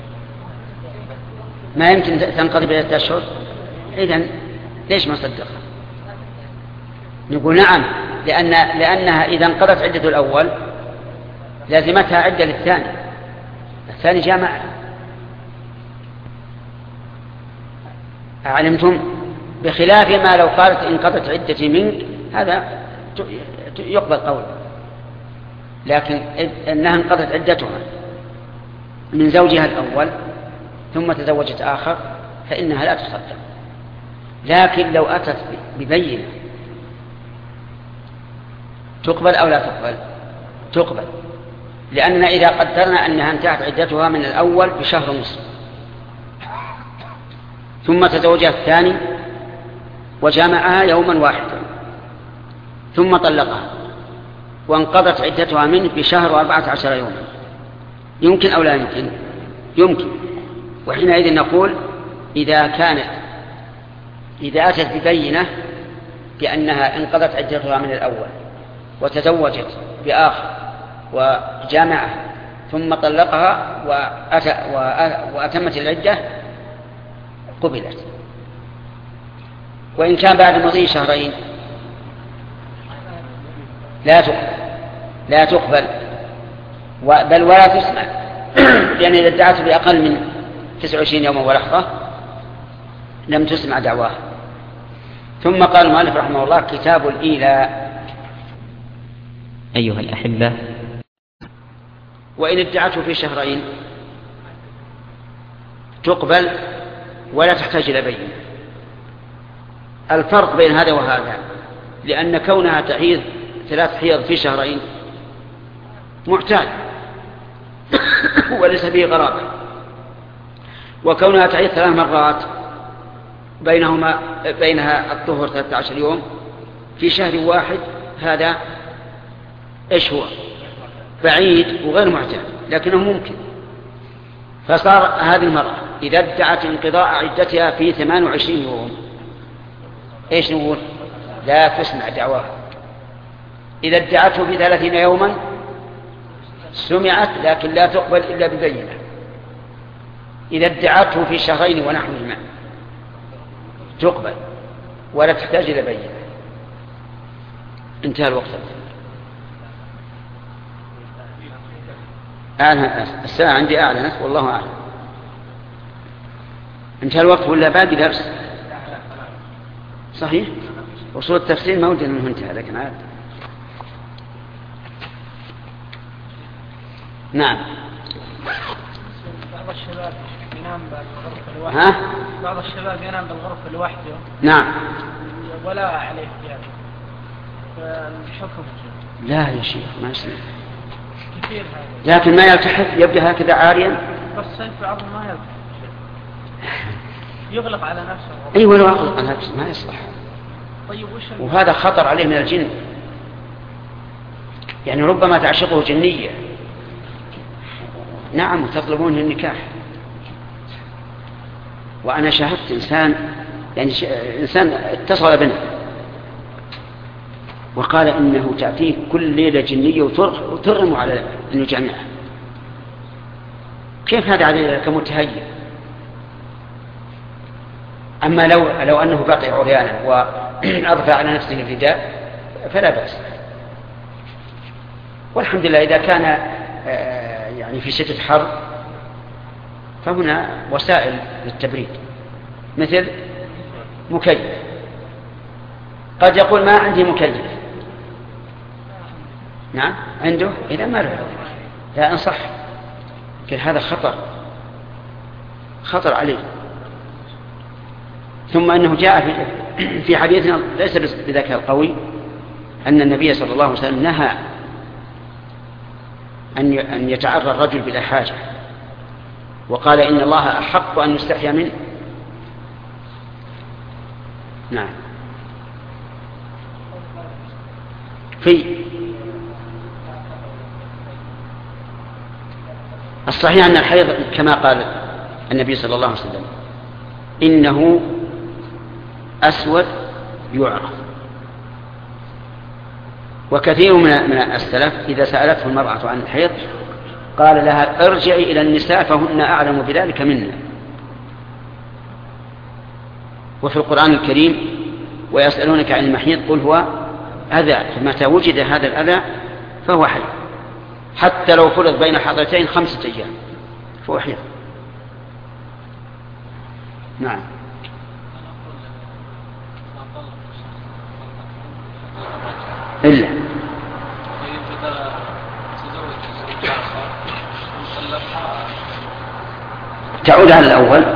ما يمكن تنقضي ب3 أشهر. إذن ليش ما صدقها؟ نقول نعم، لأنها إذا انقضت عدة الأول لازمتها عدة للثاني، الثاني جامع. علمتم، بخلاف ما لو قالت انقضت عدتي منك، هذا يقبل قوله، لكن انها انقضت عدتها من زوجها الأول ثم تزوجت آخر فإنها لا تصدق. لكن لو أتت ببينة تقبل أو لا تقبل؟ تقبل، لأننا إذا قدرنا أنها انتهت عدتها من الأول بشهر ونصف ثم تزوجها الثاني وجامعها يوما واحدا ثم طلقها وانقضت عدتها منه بشهر و14 يوما، يمكن أو لا يمكن؟ يمكن. وحينئذ نقول إذا أتت ببينة بأنها انقضت عدتها من الأول وتزوجت بآخر وجامعه ثم طلقها وأتمت العدة قبلت. وإن كان بعد مضي شهرين لا تقبل بل ولا تسمع، لأن إذا ادعت بأقل من 29 يوما ولحظة لم تسمع دعواها. ثم قال المؤلف رحمه الله: كتاب الإيلاء. أيها الأحبة، وإن ادعته في شهرين تقبل ولا تحتاج إلى بينة. الفرق بين هذا وهذا لأن كونها تعيد 3 حيض في شهرين معتاد وليس به غرابة، وكونها تعيد 3 مرات بينها الطهر 13 يوم في شهر واحد، هذا إيش هو؟ بعيد وغير معتاد، لكنه ممكن. فصار هذه المرأة إذا ادعت انقضاء عدتها في 28 يوم إيش نقول؟ لا تسمع دعواها. إذا ادعته في 30 يوما سمعت لكن لا تقبل إلا ببينة. إذا ادعته في شهرين ونحوهما تقبل ولا تحتاج إلى بينة. انتهى الوقت. الساعة عندي أعلنت والله أعلم. انتهى الوقت ولا باقي درس؟ صحيح؟ وصول التفسير ما ودنا منه انتهى، لكن عاد. نعم. بعض الشباب ينام بالغرفة لوحده. بعض الشباب ينام بالغرفة لوحده. نعم. ولا عليه ثياب. فالحكم لا يا شيخ ما يصير. كثير هذا. لكن ما يلتحف يبدأ هكذا عاريا. بس في عظم ما يلتحف. يغلق على نفسه. أي ولو أغلق على نفسه ما يصلح. طيب وهذا خطر عليه من الجن، يعني ربما تعشقه جنية. نعم، وتطلبون النكاح. وأنا شاهدت إنسان اتصل بنا وقال إنه تأتيه كل ليلة جنية وترغم على أن يجمعها. كيف هذا عليه كمتهيئ؟ أما لو أنه بقي عريانا وأضفى على نفسه الرداء فلا بأس. والحمد لله إذا كان يعني في شدة حر فهنا وسائل للتبريد مثل مكيف. قد يقول ما عندي مكيف. نعم عنده، إذا ما له لا أنصح. هذا خطر عليه. ثم أنه جاء في حديثنا ليس بذاك القوي أن النبي صلى الله عليه وسلم نهى أن يتعرى الرجل بلا حاجة، وقال إن الله أحق أن يستحيا منه. نعم. في الصحيح أن الحيض كما قال النبي صلى الله عليه وسلم إنه أسود يعرف. وكثير من السلف إذا سألته المرأة عن الحيض قال لها ارجعي إلى النساء فهن أعلم بذلك منا. وفي القرآن الكريم ويسألونك عن المحيض قل هو أذى، فمتى وجد هذا الأذى فهو حيض، حتى لو فرض بين حضرتين 5 أيام فهو حيض. نعم. إلا تعود على الأول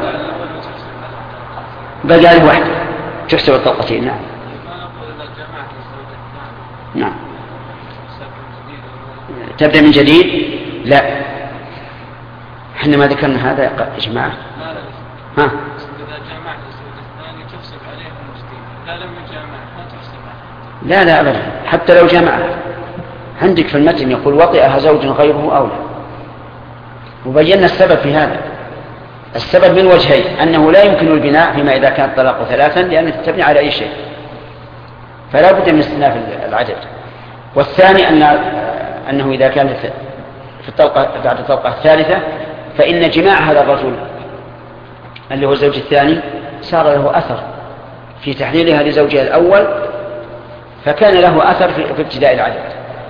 بقى له واحدة تحسب الطلقتين. نعم نعم. تبدأ من جديد؟ لا، احنا ما ذكرنا هذا إجماع. ها؟ إذا جامعت الزوج الثاني تفسد عليه المسلم، لا لم يجامع ما تفسد عليه. لا أبدا، حتى لو جامعها. عندك في المتن يقول وطئها زوج غيره أولى، وبينا السبب في هذا. السبب من وجهين: أنه لا يمكن البناء فيما إذا كان الطلاق 3 لأنه تبني على أي شيء، فلا بد من استئناف العدد. والثاني أنه إذا كان في الطلقة بعد الطلقة الثالثة فإن جماع هذا الرجل اللي هو الزوج الثاني صار له أثر في تحليلها لزوجها الأول، فكان له أثر في ابتداء العدد.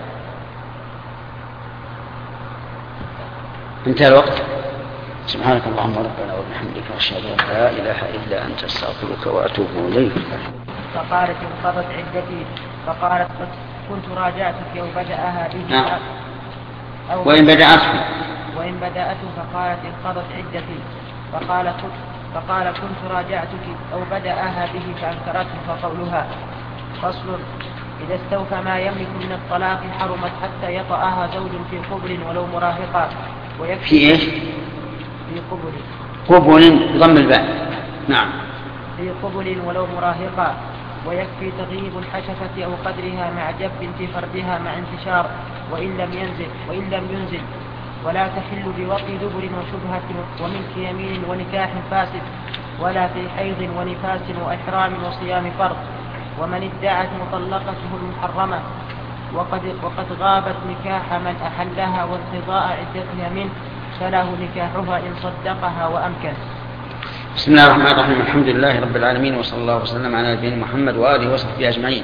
انتهى الوقت. سبحانك اللهم ربنا وبحمدك أشهد أن لا إله إلا أنت أستغفرك وأتوب إليك. فقالت انقضت عدتي، فقالت كنت راجعتك أو بدأها به. نعم. وإن بدأته فقالت انقضت عدتي، فقال كنت راجعتك أو بدأها به فأنكرته فقولها. فصل: إذا استوفى ما يملك من الطلاق حرمت حتى يطأها زوج في قبل ولو مراهقا. في إيش؟ في قبل ضم الباء. نعم. في قبل ولو مراهقا، ويكفي تغييب الحشفة أو قدرها مع جب في فردها مع انتشار وإن لم ينزل، ولا تحل بوطي دبر وشبهة وملك يمين ونكاح فاسد، ولا في حيض ونفاس وإحرام وصيام فرض. ومن ادعت مطلقته المحرمة وقد غابت نكاح من أحلها وانقضاء عدتها منه فله نكاحها إن صدقها وأمكن. بسم الله الرحمن الرحيم. الحمد لله رب العالمين، وصلى الله وسلم على نبينا محمد وآله وصحبه أجمعين.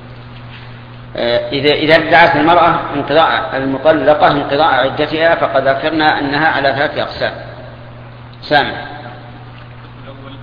إذا ادعت المرأة المطلقة انقضاء عدتها فقد ذكرنا أنها على 3 أقسام. سامع. الأول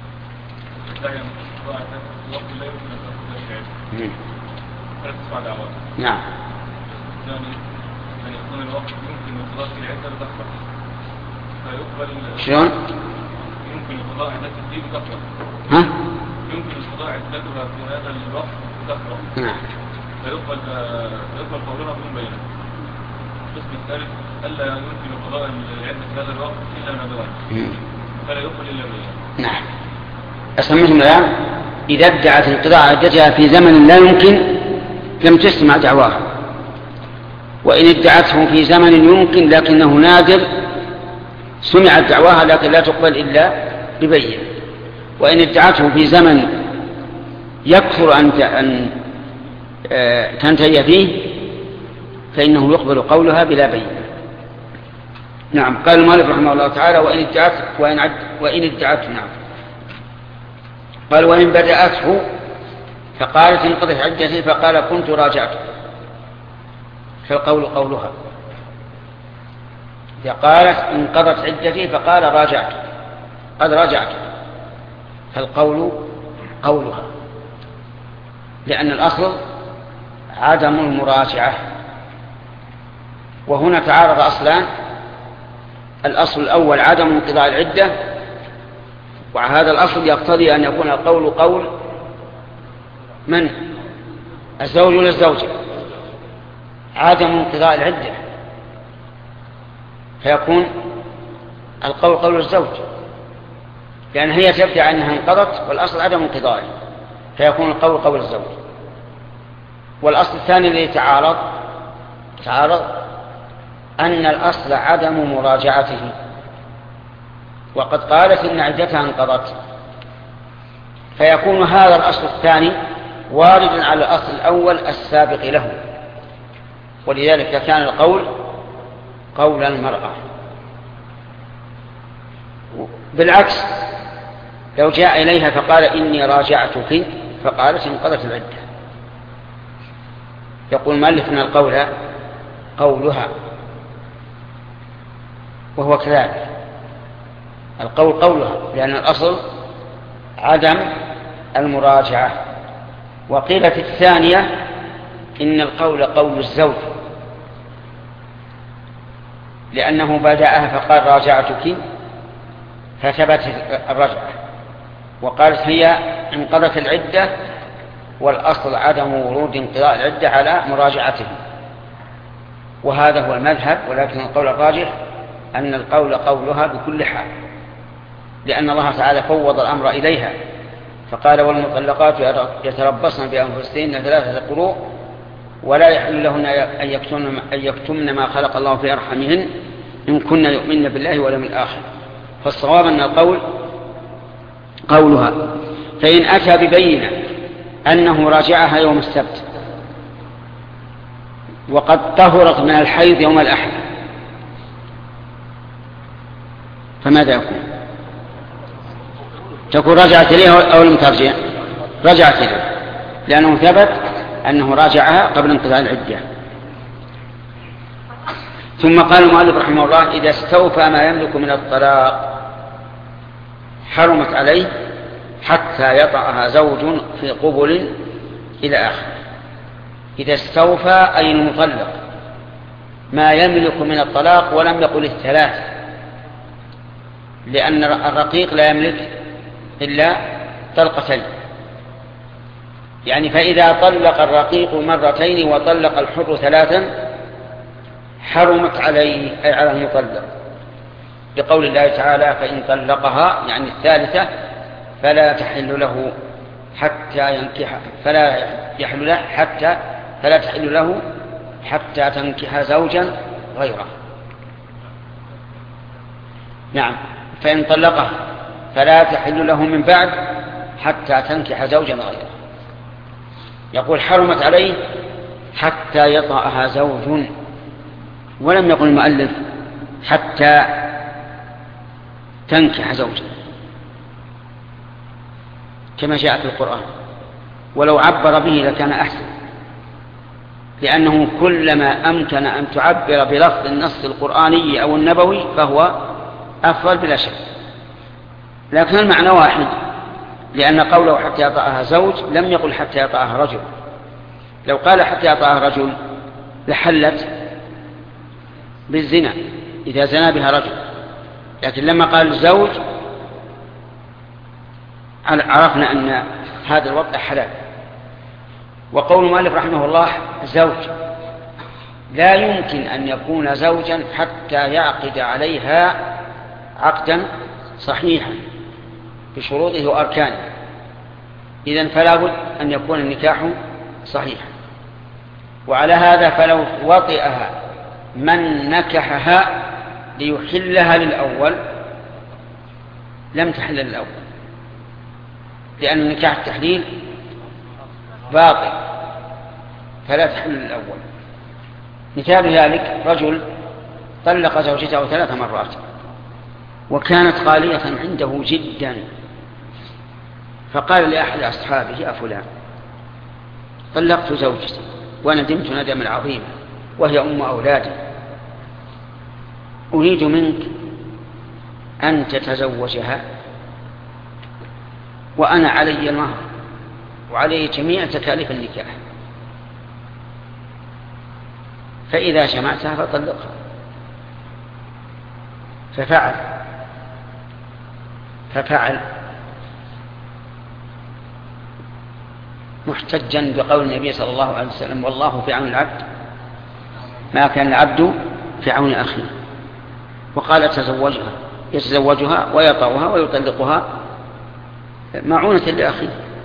نعم. الثاني أن يكون الوقت يمكن انقضاء العدة بتخبر فيقبل. شلون؟ يمكن انقضاء عدتها بتخبر. ها؟ يمكن انقضاء عدتها في هذا الوقت بتخبر. نعم. فيقبل قولنا بدون بيان. القسم الثالث ألا يمكن قضاء العدة في هذا الوقت إلا نادرا فلا يقبل إلا بيان. نعم. أسميهم الآن: إذا ادعت انقضاء عدتها في زمن لا يمكن لم تسمع دعواها، وإن ادعته في زمن يمكن لكنه نادر سمعت دعواها لكن لا تقبل إلا ببين، وإن ادعته في زمن يكثر أن تنتهي فيه فإنه يقبل قولها بلا بين. نعم. قال المؤلف رحمه الله تعالى: وإن ادعته. نعم. قال: وإن بدأته فقالت انقضت عدتي فقال كنت راجعت، فالقول قولها. إذا قالت انقضت عدتي فقال قد راجعت، فالقول قولها، لأن الأصل عدم المراجعة. وهنا تعارض أصلان: الأصل الأول عدم انقضاء العدة، وهذا الأصل يقتضي أن يكون القول قول من؟ الزوج ولا الزوجة؟ عدم انقضاء العدة، فيكون القول قول الزوج، لأن هي تبدأ أنها انقضت والأصل عدم انقضائه، فيكون القول قول الزوج. والأصل الثاني الذي تعارض أن الأصل عدم مراجعته، وقد قالت إن عدتها انقضت، فيكون هذا الأصل الثاني واردا على الأصل الأول السابق له، ولذلك كان القول قول المرأة. بالعكس، لو جاء إليها فقال إني راجعتك فقالت انقضت العدة، يقول المؤلف إن القول قولها، وهو كذلك القول قولها، لأن الأصل عدم المراجعة. وقيل في الثانية إن القول قول الزوج، لأنه بدأها فقال راجعتك فثبت الرجعة، وقالت هي انقضت العدة، والأصل عدم ورود انقضاء العدة على مراجعته، وهذا هو المذهب. ولكن القول الراجح أن القول قولها بكل حال، لأن الله تعالى فوض الأمر إليها فقال والمطلقات يتربصن بأنفسهن 3 قروء ولا يحل لهن أن يكتمن ما خلق الله في أرحامهن إن كن يؤمن بالله واليوم الآخر. فالصواب أن القول قولها. فإن أتى ببينة أنه راجعها يوم السبت وقد طهرت من الحيض يوم الأحد فماذا يكون؟ تكون رجعت إليه أو لم ترجع؟ رجعت إليه، لأنه ثبت أنه راجعها قبل انقضاء العدة. ثم قال المؤلف رحمه الله إذا استوفى ما يملك من الطلاق حرمت عليه حتى يطأها زوج في قبل إلى آخر. إذا استوفى أي المطلق ما يملك من الطلاق، ولم يقل 3، لأن الرقيق لا يملك إلا طلقتين، يعني فإذا طلق الرقيق 2 وطلق الحر 3 حرمت عليه أي على المطلق، بقول الله تعالى فإن طلقها يعني الثالثة فلا تحل له حتى ينكح فلا تحل له حتى تنكح زوجا غيره. نعم، فإن طلقها فلا تحل له من بعد حتى تنكح زوجا غيره. يقول حرمت عليه حتى يطأها زوج، ولم يقل المؤلف حتى تنكح زوجا كما جاء في القرآن، ولو عبر به لكان أحسن، لأنه كلما أمكن أن تعبر بلفظ النص القرآني أو النبوي فهو أفضل بلا شك، لكن المعنى واحد، لأن قوله حتى يطأها زوج لم يقل حتى يطأها رجل. لو قال حتى يطأها رجل لحلت بالزنا إذا زنا بها رجل، لكن لما قال زوج عرفنا أن هذا الوضع حلال. وقول المؤلف رحمه الله زوج لا يمكن أن يكون زوجا حتى يعقد عليها عقدا صحيحا بشروطه وأركانه، إذن فلا بد أن يكون النكاح صحيحا. وعلى هذا فلو وطئها من نكحها ليحلها للأول لم تحل للأول، لأن نكاح التحليل باطل فلا تحل للأول. مثال ذلك رجل طلق زوجته 3 مرات وكانت غالية عنده جدا، فقال لأحد أصحابه يا فلان طلقت زوجتي وندمت ندما عظيما وهي أم أولادي، أريد منك أن تتزوجها وأنا علي المهر وعلي جميع تكاليف النكاح، فإذا جمعتها فطلقها. ففعل محتجا بقول النبي صلى الله عليه وسلم والله في عون العبد ما كان العبد في عون أخيه، وقال يتزوجها ويطأها ويطلقها معونة لأخيه.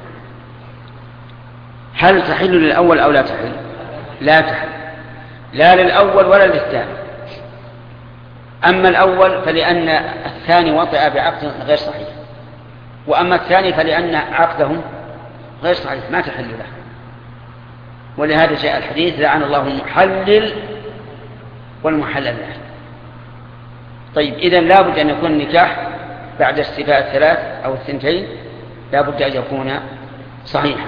هل تحل للأول أو لا تحل؟ لا تحل، لا للأول ولا للثاني. أما الأول فلأن الثاني وطئ بعقد غير صحيح، وأما الثاني فلأن عقدهم غير صحيح ما تحل له، ولهذا جاء الحديث لعن الله المحلل والمحلل له. طيب إذن لا بد أن يكون النكاح بعد استيفاء 3 أو 2 لا بد أن يكون صحيحا.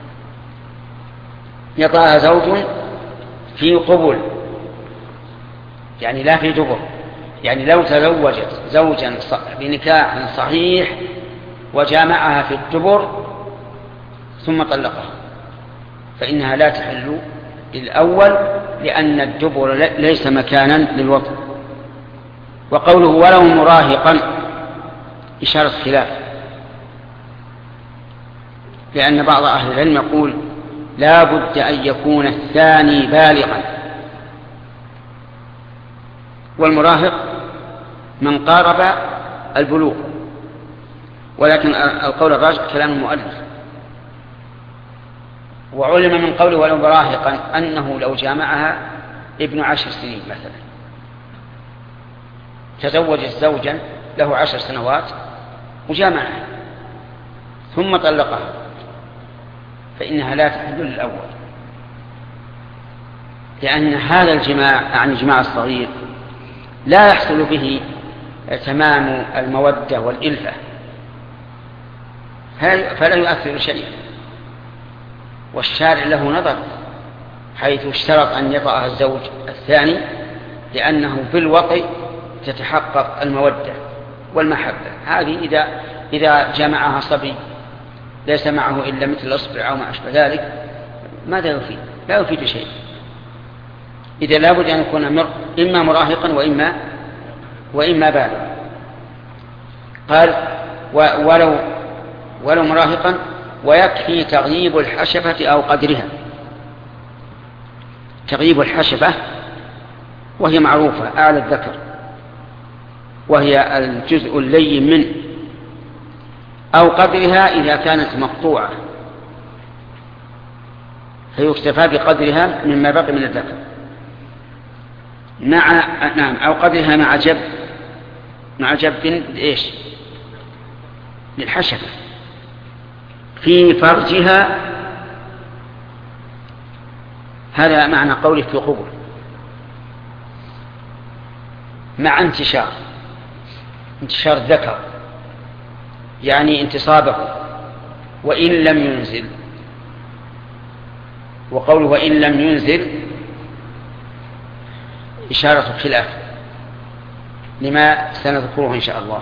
يطأها زوج في قبل يعني لا في دبر، يعني لو تزوجت زوجا بنكاح صحيح وجامعها في الدبر ثم طلقها فإنها لا تحل الأول لأن الدبر ليس مكانا للوطن. وقوله ولو مراهقا إشارة خلاف، لأن بعض أهل العلم يقول لا بد أن يكون الثاني بالغا، والمراهق من قارب البلوغ، ولكن القول الراجح كلام المؤلف. وعلم من قوله ولو مراهقا أنه لو جامعها ابن 10 سنين مثلا، تزوج زوجا له 10 سنوات وجامعها ثم طلقها، فإنها لا تحل للأول، لأن هذا الجماع عن الجماع الصغير لا يحصل به تمام المودة والإلفة، فلا يؤثر شيئا. والشارع له نظر حيث اشترط أن يطأها الزوج الثاني، لأنه في الوطء تتحقق المودة والمحبة. هذه إذا جمعها صبي ليس معه إلا مثل الأصبع أو ما أشبه ذلك ماذا يفيد؟ لا يفيد شيء. إذا لابد أن يكون إما مراهقا وإما بالغا. قال ولو مراهقا، ويكفي تغييب الحشفة أو قدرها. تغييب الحشفة وهي معروفة أعلى الذكر، وهي الجزء اللين منه، أو قدرها إذا كانت مقطوعة فيكتفى بقدرها مما بقي من الذكر، أو قدرها مع جب إيش للحشفة في فرجها. هذا معنى قوله في قبر، مع انتشار الذكر، يعني انتصابه وإن لم ينزل. وقوله وإن لم ينزل إشارة خلاف لما سنذكره إن شاء الله.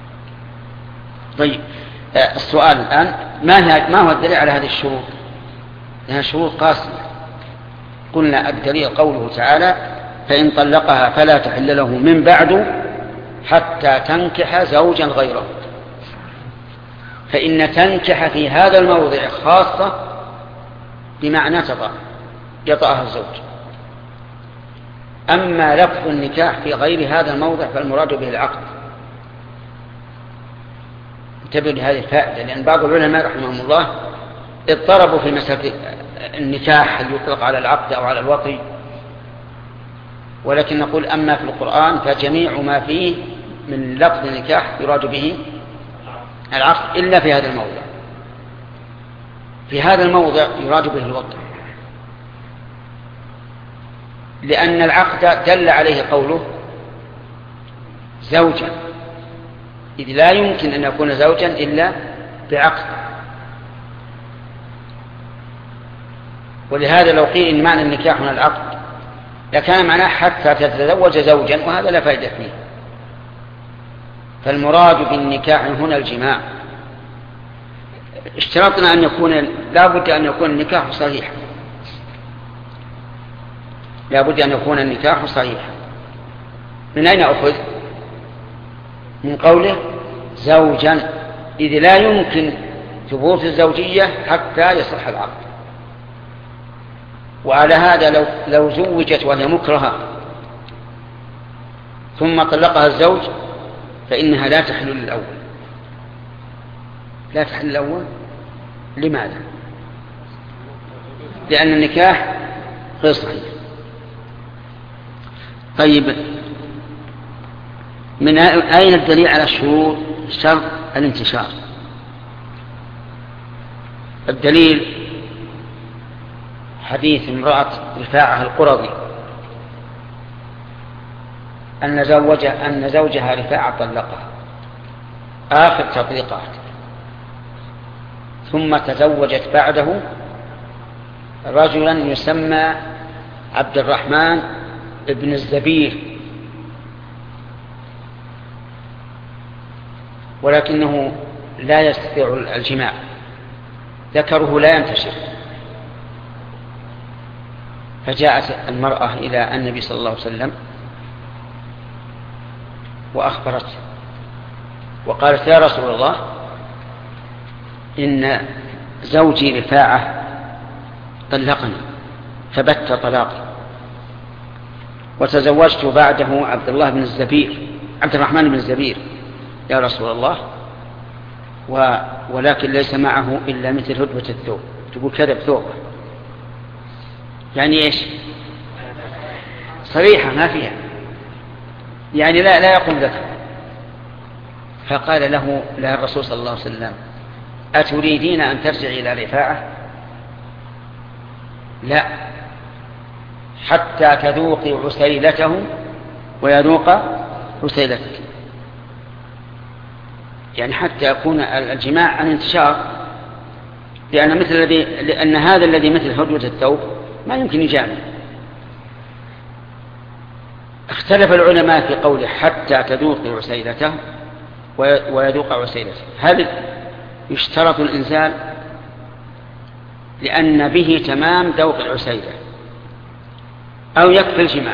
طيب، السؤال الآن ما هو الدليل على هذه الشروط؟ لها شروط قاسية. قلنا الدليل قوله تعالى فإن طلقها فلا تحل له من بعد حتى تنكح زوجا غيره. فإن تنكح في هذا الموضع خاصة بمعنى يطأها الزوج. أما لفظ النكاح في غير هذا الموضع فالمراد به العقد. انتبهوا لهذه الفائدة، لأن بعض العلماء رحمهم الله اضطربوا في مسألة النكاح هل يطلق على العقد أو على الوطي. ولكن نقول أما في القرآن فجميع ما فيه من لفظ النكاح يراد به العقد إلا في هذا الموضع. في هذا الموضع يراد به الوطي، لأن العقد دل عليه قوله زوجا، إذ لا يمكن أن يكون زوجا إلا بعقد. ولهذا لو قيل إن معنى النكاح هنا العقد لكان معناه حتى تتزوج زوجا، وهذا لا فائدة فيه. فالمراد بالنكاح هنا الجماع. اشترطنا أن يكون لابد أن يكون النكاح صحيحا، لابد أن يكون النكاح صحيحا. من أين أخذ؟ من قوله زوجا، إذ لا يمكن ثبوت الزوجية حتى يصح العقد. وعلى هذا لو زوجت وهي مكرهة ثم طلقها الزوج فإنها لا تحل للأول. لا تحل الأول. لماذا؟ لأن النكاح غير صحيح. طيب، من أين الدليل على الشروط شرط الانتشار؟ الدليل حديث امرأة رفاعة القرظي أن زوجها رفاعة طلقها آخر تطليقات، ثم تزوجت بعده رجلا يسمى عبد الرحمن ابن الزبير، ولكنه لا يستطيع الجماع، ذكره لا ينتشر. فجاءت المرأة إلى النبي صلى الله عليه وسلم وأخبرته وقالت: يا رسول الله، إن زوجي رفاعة طلقني فبت طلاقي، وتزوجت بعده عبد الرحمن بن الزبير يا رسول الله، ولكن ليس معه إلا مثل هدبة الثوب. تقول كذب ثوبه، يعني إيش؟ صريحة ما فيها، يعني لا يقول ذكر. فقال لها الرسول صلى الله عليه وسلم: أتريدين أن ترجعي إلى رفاعة؟ لا، حتى تذوقي عسيلته ويذوق عسيلتك، يعني حتى يكون الجماع عن انتشار، لأن هذا الذي مثل هدوة الثوب ما يمكن يجامع. اختلف العلماء في قوله حتى تذوقي عسيلته ويذوق عسيلته، هل يشترط الإنزال لأن به تمام ذوق العسيلة أو يكفي الجماع؟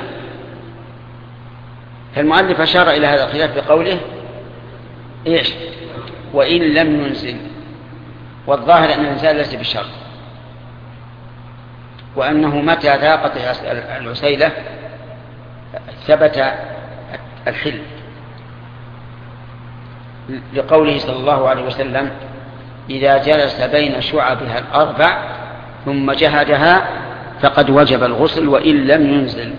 فالمؤلف أشار إلى هذا الخلاف بقوله إيش؟ وإن لم ينزل، والظاهر أن الإنزال ليس بشرط، وأنه متى ذاقت العسيلة ثبت الحل، لقوله صلى الله عليه وسلم: إذا جلس بين شعبها الأربع ثم جهدها فقد وجب الغسل وإن لم ينزل.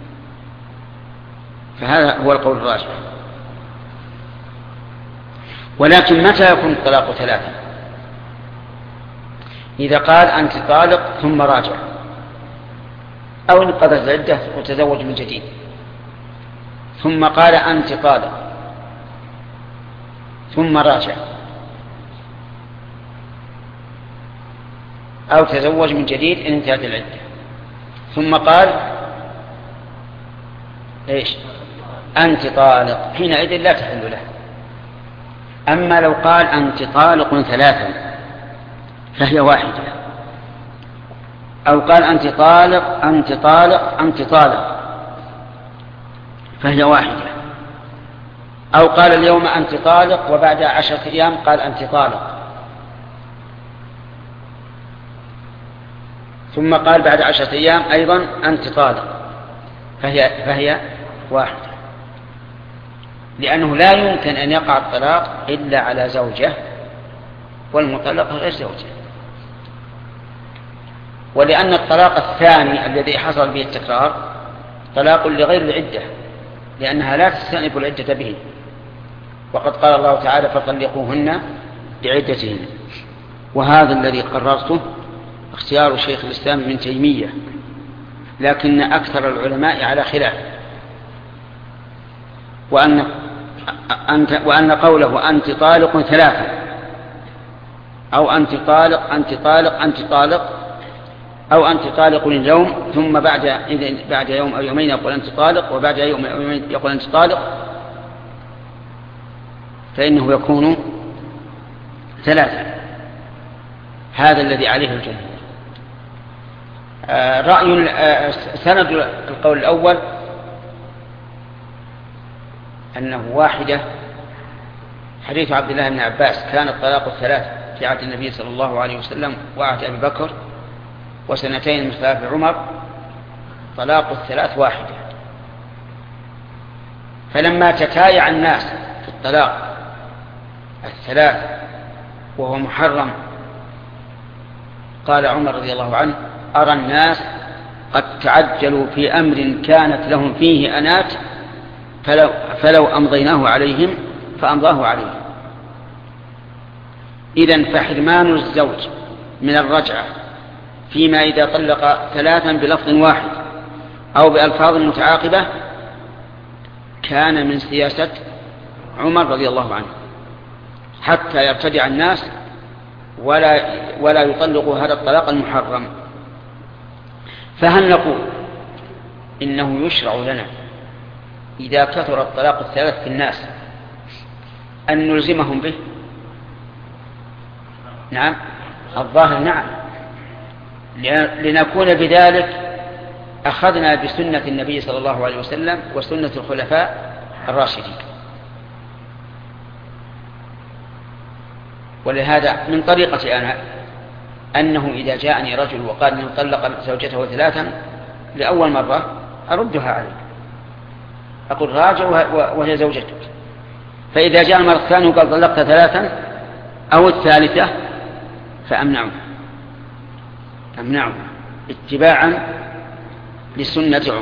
فهذا هو القول الراجح. ولكن متى يكون الطلاق 3؟ إذا قال أنت طالق ثم راجع، أو انقضت العدة وتزوج من جديد، ثم قال أنت طالق ثم راجع، أو تزوج من جديد إن انتهت العدة، ثم قال إيش؟ أنت طالق، حينئذ لا تحل له. أما لو قال أنت طالق 3 فهي واحدة، أو قال أنت طالق أنت طالق أنت طالق فهي واحدة، أو قال اليوم أنت طالق وبعد 10 أيام قال أنت طالق، ثم قال بعد 10 أيام أيضا أنت طالق، فهي واحدة، لأنه لا يمكن أن يقع الطلاق إلا على زوجة، والمطلقة غير زوجة. ولأن الطلاق الثاني الذي حصل به التكرار طلاق لغير العدة، لأنها لا تستأنف العدة به، وقد قال الله تعالى: فطلقوهن بعدتهن. وهذا الذي قررته اختيار شيخ الإسلام ابن تيمية، لكن أكثر العلماء على خلاف، وأن قوله أنت طالق 3 أو أنت طالق أنت طالق أنت طالق، أو أنت طالق اليوم ثم بعد يوم أو يومين يقول أنت طالق، وبعد يوم أو يومين يقول أنت طالق، فإنه يكون 3. هذا الذي عليه الجمهور. سند القول الأول أنه واحدة، حديث عبد الله بن عباس: كان الطلاق 3 في عهد النبي صلى الله عليه وسلم وعهد أبي بكر وسنتين من خلافة عمر، طلاق 3 واحدة. فلما تتايع الناس في الطلاق 3 وهو محرم، قال عمر رضي الله عنه: أرى الناس قد تعجلوا في أمر كانت لهم فيه أنات، فلو أمضيناه عليهم فأمضاه عليهم. إذن فحرمان الزوج من الرجعة فيما إذا طلق 3 بلفظ واحد أو بألفاظ متعاقبة كان من سياسة عمر رضي الله عنه، حتى يرتدع الناس ولا يطلقوا هذا الطلاق المحرم. فهل نقول إنه يشرع لنا إذا كثر الطلاق 3 في الناس أن نلزمهم به؟ نعم، الظاهر نعم، لنكون بذلك أخذنا بسنة النبي صلى الله عليه وسلم وسنة الخلفاء الراشدين. ولهذا من طريقة أنا أنه إذا جاءني رجل وقال أنه طلق زوجته 3 لأول مرة أردها عليه، أقول راجع وهي زوجتك. فإذا جاء المرة الثانية وقال طلقت 3 أو الثالثة فأمنعه اتباعا لسنة عمر.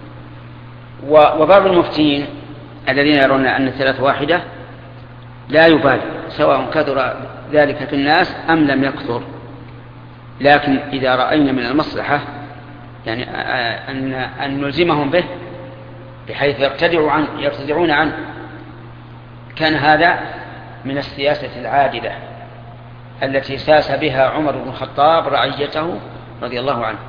وبعض المفتين الذين يرون أن 3 واحدة لا يبالي سواء كثر ذلك في الناس أم لم يكثر، لكن إذا رأينا من المصلحة يعني أن نلزمهم به بحيث يرتدعون عنه، كان هذا من السياسة العادلة التي ساس بها عمر بن الخطاب رعيته رضي الله عنه.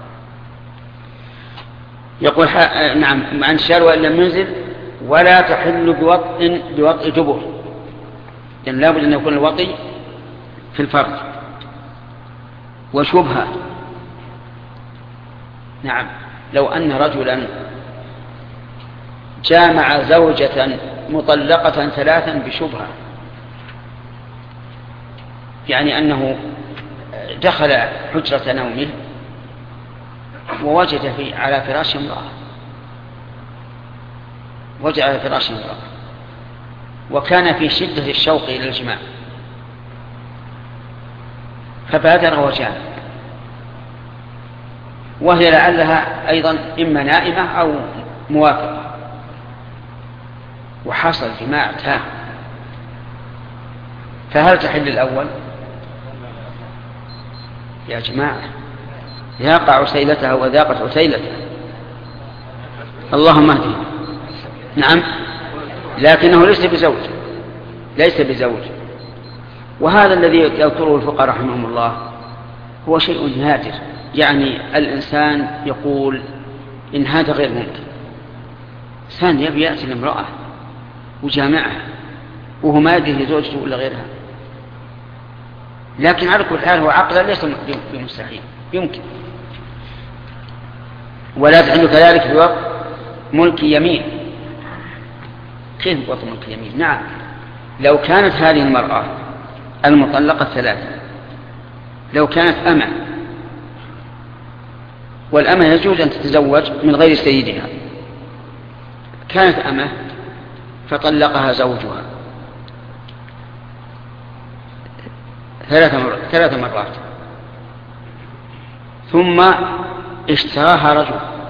يقول نعم عن الشارع وإن لم ينزل ولا تحل بوطء جبر، لأن لا بد أن يكون الوطي في الفرج. وشبهة، نعم لو أن رجلا جامع زوجة مطلقة 3 بشبهة، يعني أنه دخل حجرة نومه ووجد على فراش امرأة، وكان في شدة الشوق إلى الجماع فبادر وجامع، وهي لعلها أيضا إما نائمة أو موافقة، وحصل جماع تام، فهل تحل الأول؟ يا جماعة يقع عسيلتها وذاقت عسيلتها، اللهم اهدنا. نعم لكنه ليس بزوج. وهذا الذي يذكره الفقهاء رحمهم الله هو شيء نادر، يعني الإنسان يقول إن هذا غير ممكن، إنسان يبي يأتي لامرأة وجامعها وهو ما يدري زوجته ولا غيرها، لكن على كل حال هو عقلا ليس بمستحيل، يمكن. ولا تحل كذلك في وقت ملك يمين. كيف وقت ملك يمين؟ نعم لو كانت هذه المرأة المطلقة 3 لو كانت أمة، والأمة يجوز أن تتزوج من غير سيدها، كانت أمة فطلقها زوجها 3 مرات، ثم اشتراها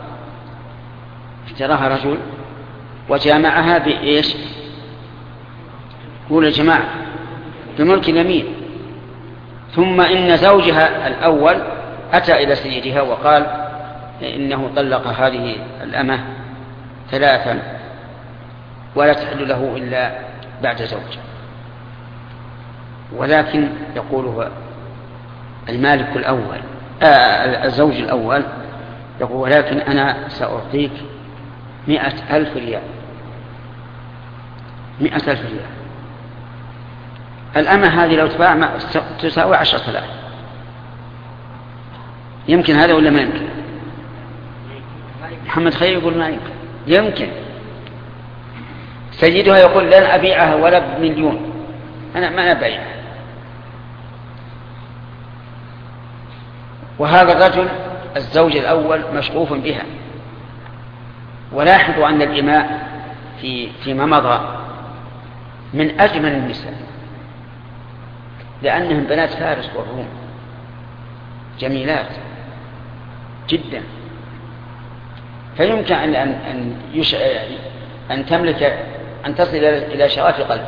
رجل وجامعها بإيش؟ قول يا جماعة بملك اليمين. ثم إن زوجها الأول أتى إلى سيدها وقال إنه طلق هذه الأمة 3 ولا تحل له إلا بعد زوج، ولكن يقول المالك الأول الزوج الأول يقول ولكن أنا سأعطيك 100,000 ريال. 100,000 ريال. الأمة هذه لو تباع تساوي 10,000. يمكن هذا ولا ما يمكن؟ محمد خير يقول ما يمكن. سيدها يقول لن أبيعها ولا ب1,000,000، أنا ما أبيعها. وهذا الرجل الزوج الأول مشغوف بها. ولاحظوا أن الإماء فيما مضى من أجمل النساء، لأنهم بنات فارس والروم جميلات جدا، فيمكن أن تملك أن تصل إلى شغف قلب.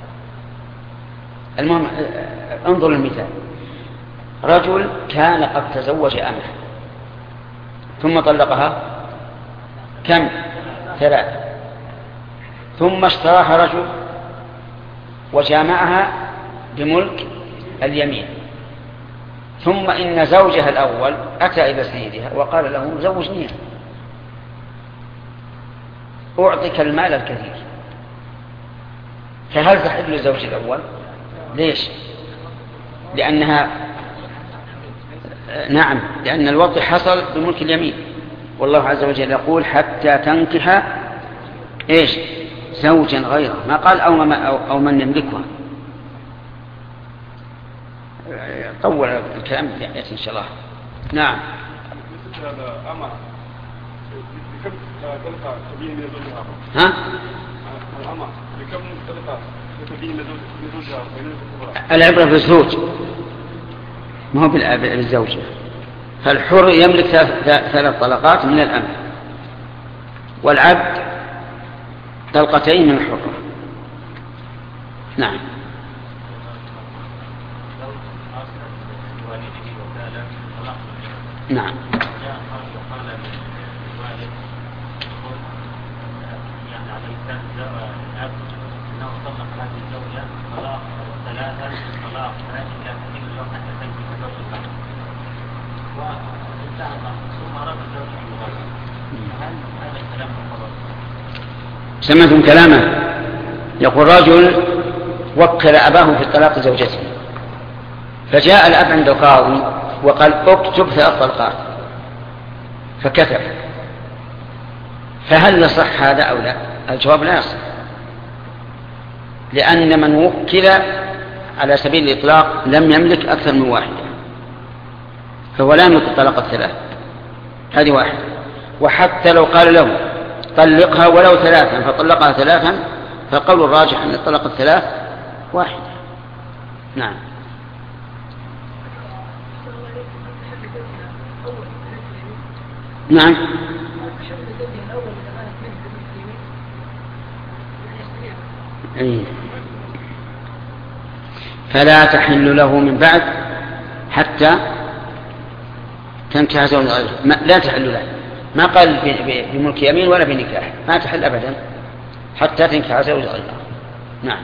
المهم انظر المثال، رجل كان قد تزوج أمه ثم طلقها كم؟ 3، ثم اشتراها رجل وجامعها بملك اليمين، ثم إن زوجها الأول أتى إلى سيدها وقال له زوجني أعطيك المال الكثير، فهل تحل للزوج الأول؟ ليش؟ لأن الوضع حصل بملك اليمين، والله عز وجل يقول حتى تنكح إيش زوجا غيره، ما قال أو من يملكها. طول الكلام يأتي إن شاء الله. نعم. ها؟ العبرة بالزوج ما هو بالزوجة. فالحر يملك 3 طلقات من الأمر، والعبد طلقتين من الحرة. نعم. نعم. سمعتم كلامه؟ يقول رجل وكل أباه في طلاق زوجته، فجاء الأب عند القاضي وقال اكتب 3 طلقات، فكتب. فهل يصح هذا أو لا؟ الجواب لا يصح، لأن من وكل على سبيل الإطلاق لم يملك أكثر من واحدة، فهو لا يملك الطلاق 3. هذه واحدة. وحتى لو قال له طلقها ولو 3 فطلقها 3، فالقول الراجح أن الطلاق 3 واحدة. نعم. نعم. فلا تحل له من بعد حتى تنكح زوجا غيره. لا تحل له، ما قال بملك يمين ولا بنكاح، ما تحل أبدا حتى تنكح زوجا غيره. نعم.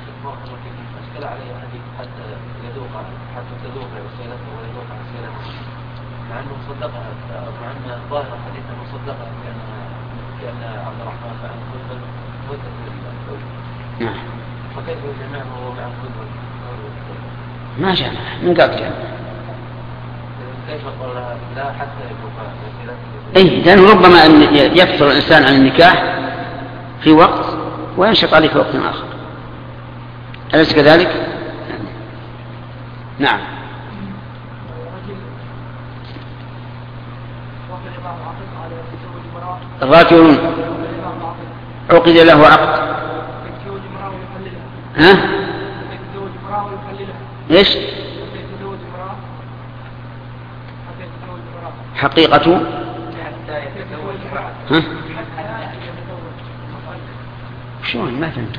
مع أنه صدقها، مع أن ظاهر حديثا مصدقها كأن عبد الرحمن فعل كل مدة الزوج. نعم. فكيف يجمعه وهو مع كل ما جمع، من قال جمع؟ كيف قال لا حتى يبلغ إيه، لأنه ربما أن يفتر الإنسان عن النكاح في وقت وينشط عليه في وقت آخر، أليس كذلك؟ نعم. الرجل عقد له عقد. ها؟ ايش؟ حقيقة ها؟ شلون ما فهمت؟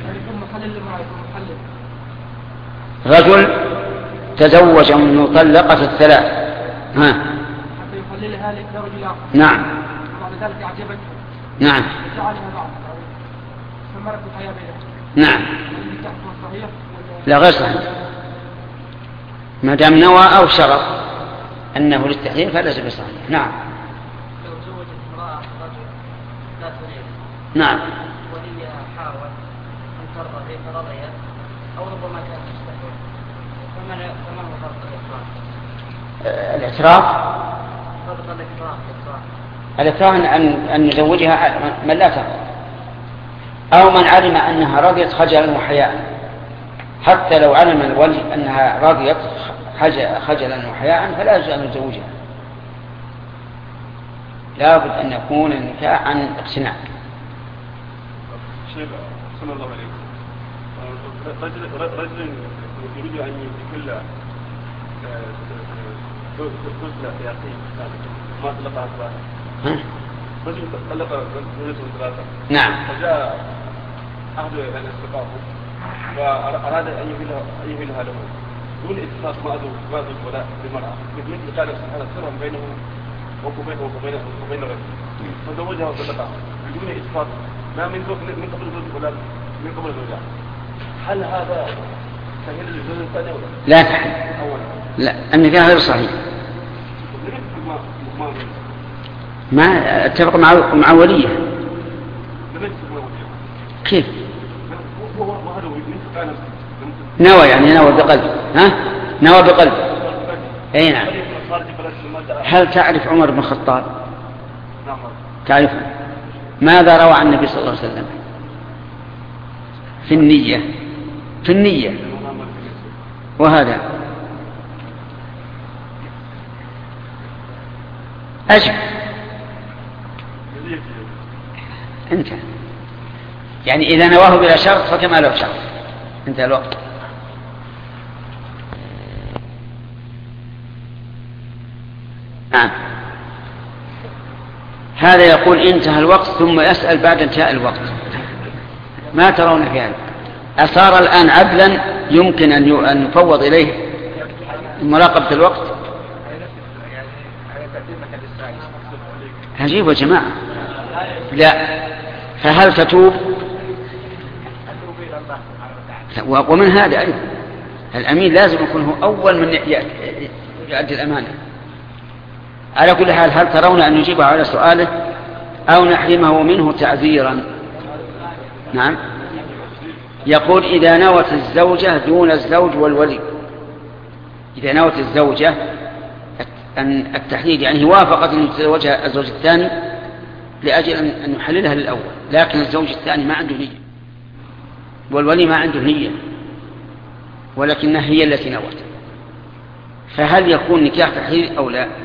رجل تزوج من مطلقة 3. ها؟ حتى يخللها لزوج الآخر. نعم. بعد ذلك أعجبته. نعم. جعلها بعض استمرت الحياة بينهم. نعم. النكاح صحيح؟ لا غير صحيح، ما دام نوى أو شرط أنه للتحليل فليس بصحيح. نعم. لو زوجت امرأة رجل لا تريد. نعم. وليها حاول أن ترضى فرضيت أو ربما كان مستحيل، فما هو فرض الإكراه؟ الاعتراف. فرض الإكراه. الاكراه أن يزوجها من لا ترضى، أو من علم أنها رضيت خجلا وحياء. حتى لو علم الولي أنها رضيت خجلا وحياء فلا يجوز أن يزوجها، لا بد أن يكون النكاح عن اقتناع. شيخ صلى الله عليه وسلم، رجل يريد أن يكل كل في أخيه ما طلقها 3. رجل طلق زوجته 3. نعم. فجاء أحد الأصدقاء وأراد أن يهلها له دون اتفاق مع الولاء بالمرأة، مثل كان سبحانه سرا بينه وبين الرجل، فزوجها وطلقها بدون اتفاق، ما من قبل الزوج ولا من قبل الزوجة. هل هذا سهل للزوج الثاني ولا لا تحل؟ لا، النكاح غير صحيح. ما اتفق مع وليه. كيف؟ نوى، يعني نوى بقلب. ها؟ نوى بقلب. اي نعم. هل تعرف عمر بن الخطاب؟ تعرفه. ماذا روى عن النبي صلى الله عليه وسلم في النية؟ في النية. وهذا أجب انت، يعني إذا نواه بلا شرط فكما لو شرط. انتهى الوقت. نعم. هذا يقول انتهى الوقت ثم يسأل بعد انتهاء الوقت. ما ترون في هذا؟ أصار الآن عدلا يمكن أن يفوض إليه مراقبة الوقت؟ عجيب يا جماعة. لا، فهل تتوب؟ ومن هذا أيضا الأمين لازم يكون هو أول من يؤدي الأمانة. على كل حال، هل ترون أن نجيبه على سؤاله أو نحرمه منه تعذيرا؟ نعم. يقول إذا نوت الزوجة دون الزوج والولي، إذا نوت الزوجة أن التحليل، يعني وافقت أن يتزوجها الزوج الثاني لأجل أن يحللها للأول، لكن الزوج الثاني ما عنده نية والولي ما عنده نية، ولكنها هي التي نوت، فهل يكون نكاح تحليل أو لا؟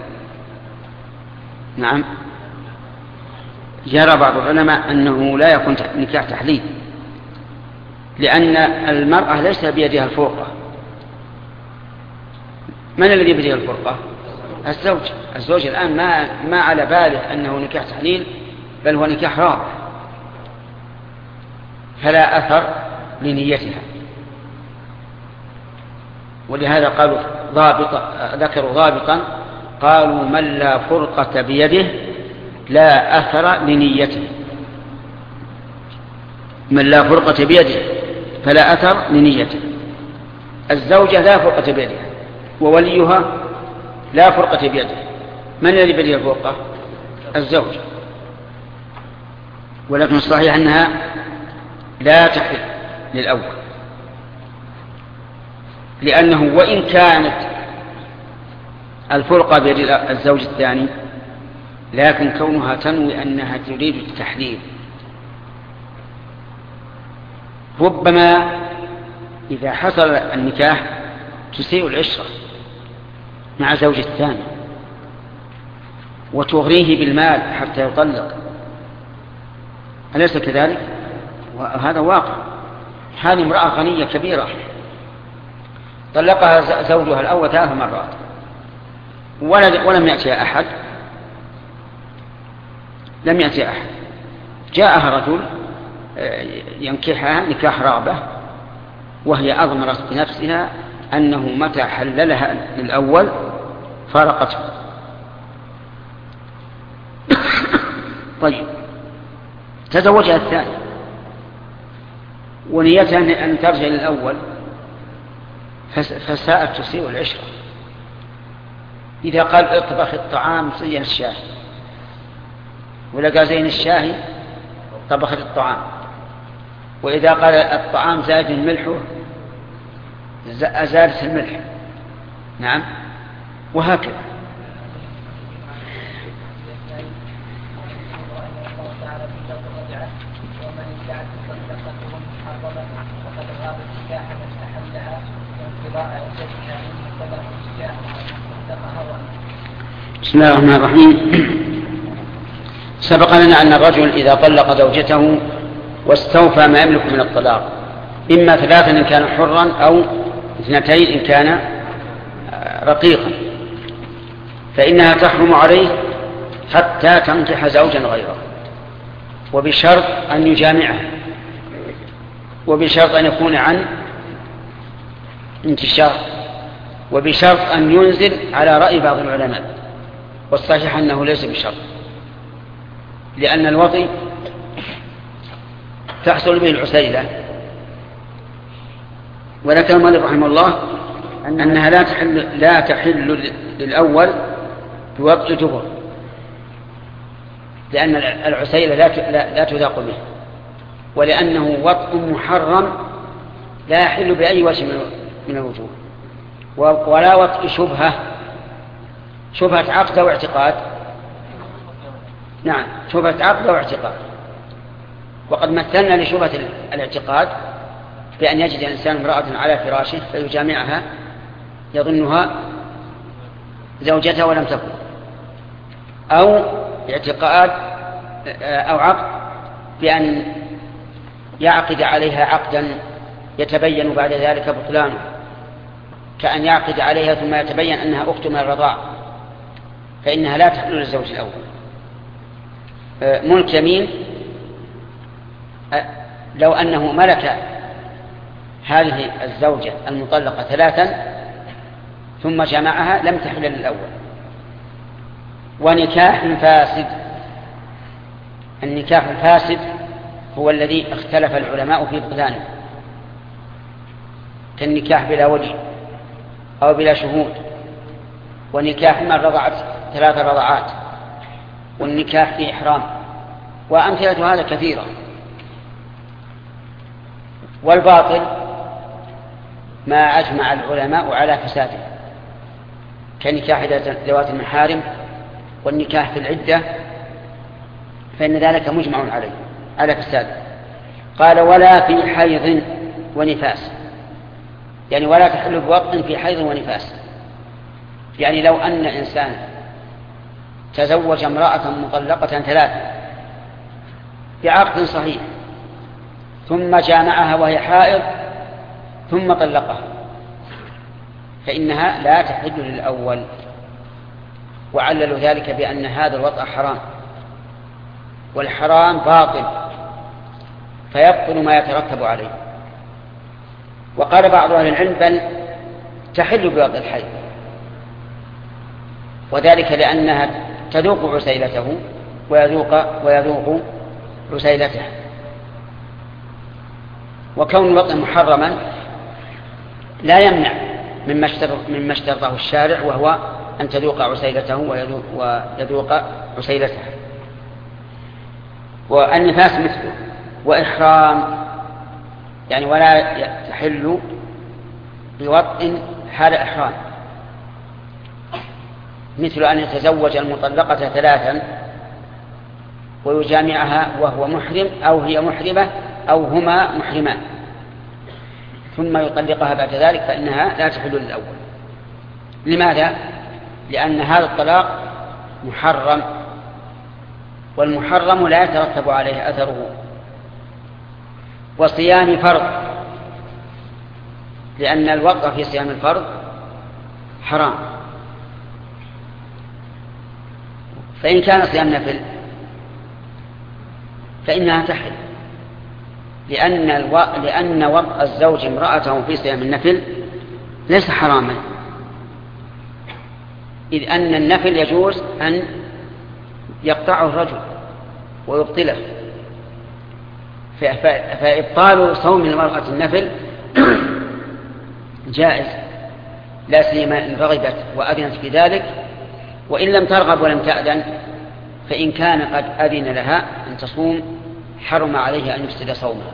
نعم. يرى بعض العلماء أنه لا يكون نكاح تحليل، لأن المرأة ليس بيدها الفرقة. من الذي بيده الفرقة؟ الزوج الآن ما على باله أنه نكاح تحليل، بل هو نكاح رابع، فلا أثر لنيتها. ولهذا قالوا ذكروا ضابطا، قالوا من لا فرقة بيده لا أثر لنيته. من لا فرقة بيده فلا أثر لنيته. الزوجة لا فرقة بيدها ووليها لا فرقة بيده. من الذي بيده الفرقة؟ الزوج. ولكن الصحيح أنها لا تحل للأول، لأنه وإن كانت الفرقة بيد الزوج الثاني، لكن كونها تنوي أنها تريد التحليل، ربما إذا حصل النكاح تسيء العشرة مع زوج الثاني وتغريه بالمال حتى يطلق، أليس كذلك؟ وهذا واقع. هذه امرأة غنية كبيرة طلقها زوجها الأول 3 مرات ولم يأتي أحد، لم يأتي أحد. جاءها رجل ينكحها نكاح رغبة، وهي أضمرت بنفسها أنه متى حللها للأول فارقته. طيب، تزوجها الثاني ونيتها أن ترجع للأول، فساءت تسيء العشرة. إذا قال اطبخ الطعام زين الشاهي، ولقى زين الشاهي طبخت الطعام، وإذا قال الطعام زاد ملحه أزادت الملح. نعم، وهكذا. بسم الله الرحمن الرحيم. سبق لنا أن الرجل إذا طلق زوجته واستوفى ما يملك من الطلاق، إما 3 إن كان حرا أو 2 إن كان رقيقا، فإنها تحرم عليه حتى تنكح زوجا غيره، وبشرط أن يجامعها، وبشرط أن يكون عن انتشار، وبشرط أن ينزل على رأي بعض العلماء، والصحيح أنه ليس بشرط، لأن الوطي تحصل به العسيلة. وذكر المؤلف رحمه الله أنها لا تحل للأول بوطء دبر، لأن العسيلة لا تذاق به، ولأنه وطء محرم لا يحل بأي وجه من الوجوه، ولا وطء شبهة عقد واعتقاد نعم، شبهة عقد أو اعتقاد. وقد مثلنا لشبهة الاعتقاد بأن يجد الإنسان امرأة على فراشه فيجامعها يظنها زوجته ولم تكن، أو اعتقاد أو عقد بأن يعقد عليها عقدا يتبين بعد ذلك بطلانه، كأن يعقد عليها ثم يتبين أنها أخت من الرضاع، فإنها لا تحل للزوج الأول. ملك يمين، لو أنه ملك هذه الزوجة المطلقة 3 ثم جمعها لم تحل للأول. ونكاح فاسد، النكاح الفاسد هو الذي اختلف العلماء في بطلانه، كالنكاح بلا ولي أو بلا شهود، ونكاح من رضعت 3 رضعات، والنكاح في إحرام، وأمثلة هذا كثيرة. والباطل ما أجمع العلماء على فساده، كنكاح ذوات المحارم والنكاح في العدة، فإن ذلك مجمع على فساده. قال ولا في حيض ونفاس، يعني ولا تحل بوقت في حيض ونفاس. يعني لو أن إنسان تزوج امرأة مطلقة 3 بعقد صحيح ثم جامعها وهي حائض ثم طلقها، فإنها لا تحل للأول، وعللوا ذلك بأن هذا الوطأ حرام، والحرام باطل فيبطل ما يترتب عليه. وقال بعض أهل العلم بل تحل بوطأ الحيض، وذلك لأنها تذوق عسيلته ويذوق عسيلته. وكون الوطأ محرما لا يمنع مما اشترطه الشارع، وهو أن تذوق عسيلته ويذوق عسيلته. والنفاس مثله. وإحرام يعني ولا تحل بوطء حال إحرام، مثل أن يتزوج المطلقة 3 ويجامعها وهو محرم أو هي محرمة أو هما محرمان، ثم يطلقها بعد ذلك، فإنها لا تحل للأول. لماذا؟ لأن هذا الطلاق محرم، والمحرم لا يترتب عليه أثره. وصيام فرض، لأن الوقت في صيام الفرض حرام، فإن كان صيام نفل فإنها تحل، لأن وطأ الزوج امرأته في صيام النفل ليس حراما، إذ أن النفل يجوز أن يقطعه الرجل ويبطله، فإبطال صوم المرأة النفل جائز، لا سيما إن رغبت وأذنت في ذلك. وإن لم ترغب ولم تأذن، فإن كان قد أذن لها أن تصوم حرم عليها أن يفسد صومها،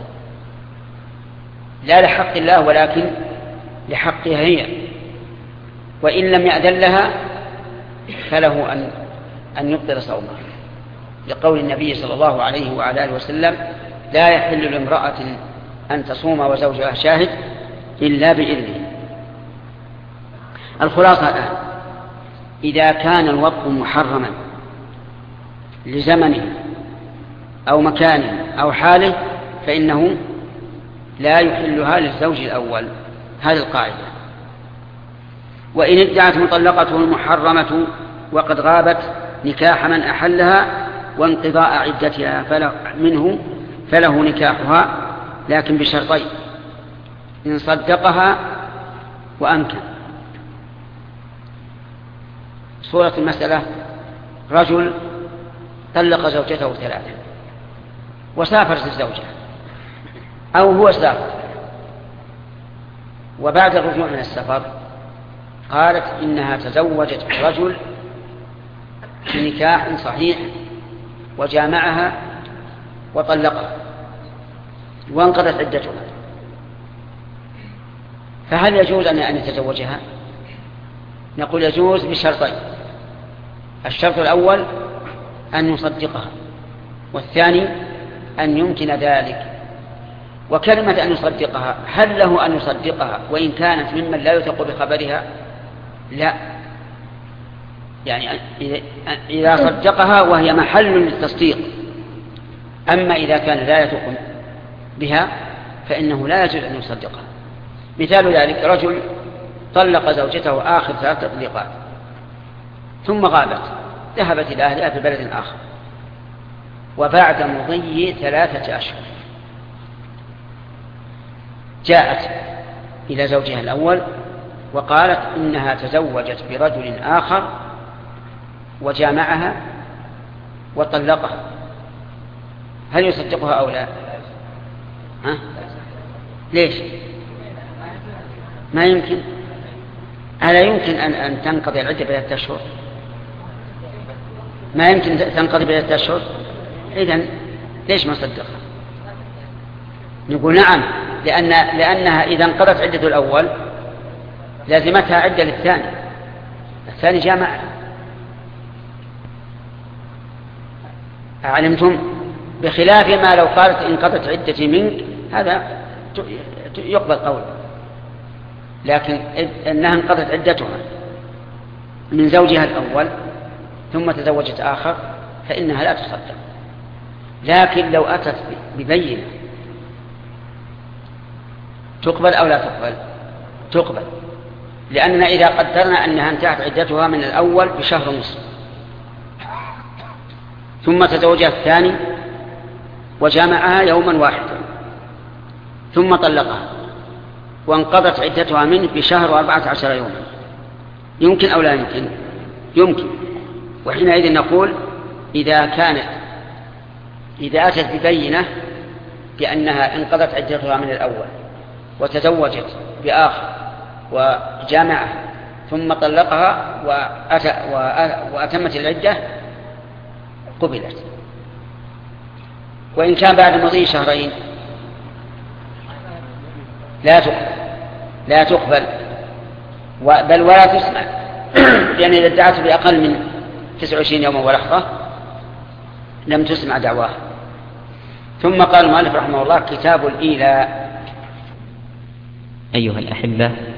لا لحق الله ولكن لحقها هي. وإن لم يأذن لها فله أن يبطل صومها، لقول النبي صلى الله عليه وعلى آله وسلم: لا يحل لامرأة أن تصوم وزوجها شاهد إلا بإذنه. الخلاصة الآن: إذا كان الوطء محرما لزمنه أو مكانه أو حاله فإنه لا يحلها للزوج الأول، هذه القاعدة. وإن ادعت مطلقته المحرمة وقد غابت نكاح من أحلها وانقضاء عدتها فله نكاحها، لكن بشرطين: إن صدقها وأمكن. صورة المسألة: رجل طلق زوجته 3 وسافرت الزوجة أو هو سافر، وبعد الرجوع من السفر قالت إنها تزوجت رجل بنكاح صحيح وجامعها وطلقها وانقضت عدتها، فهل يجوز أن يتزوجها؟ نقول يجوز بشرطين: الشرط الأول أن يصدقها، والثاني أن يمكن ذلك. وكلمة أن يصدقها، هل له أن يصدقها وإن كانت ممن لا يثق بخبرها؟ لا، يعني إذا صدقها وهي محل للتصديق. أما إذا كان لا يثق بها فإنه لا يجوز أن يصدقها. مثال ذلك رجل طلق زوجته آخر 3 تطليقات ثم غابت، ذهبت إلى أهلها في بلد آخر، وبعد مضي 3 أشهر جاءت إلى زوجها الأول وقالت إنها تزوجت برجل آخر وجامعها وطلقها، هل يصدقها أو لا؟ ها؟ ليش؟ ما يمكن. ألا يمكن أن تنقضي العدة ب3 أشهر؟ ما يمكن تنقضي ب3 أشهر. إذن ليش ما صدقها؟ نقول نعم، لأنها إذا انقضت عدة الأول لازمتها عدة للثاني، الثاني جامع. علمتم؟ بخلاف ما لو قالت انقضت عدتي منك، هذا يقبل قول، لكن إنها انقضت عدتها من زوجها الأول ثم تزوجت آخر فإنها لا تصدق. لكن لو أتت ببينة تقبل أو لا تقبل؟ تقبل، لأننا إذا قدرنا أنها انتهت عدتها من الأول بشهر ونصف ثم تزوجها الثاني وجامعها يوما واحدا ثم طلقها وانقضت عدتها منه بشهر و14 يوما، يمكن أو لا يمكن؟ يمكن. وحينئذ نقول إذا أتت ببينة بأنها انقضت عدتها من الأول وتزوجت بآخر وجامعه ثم طلقها وأتمت العدة قبلت. وإن كان بعد مضي 2 شهر لا تقبل بل ولا تسمع، لأن إذا ادعت بأقل من 29 يوما ولحظة لم تسمع دعواها. ثم قال المؤلف رحمه الله: كتاب الإيلاء. أيها الأحبة،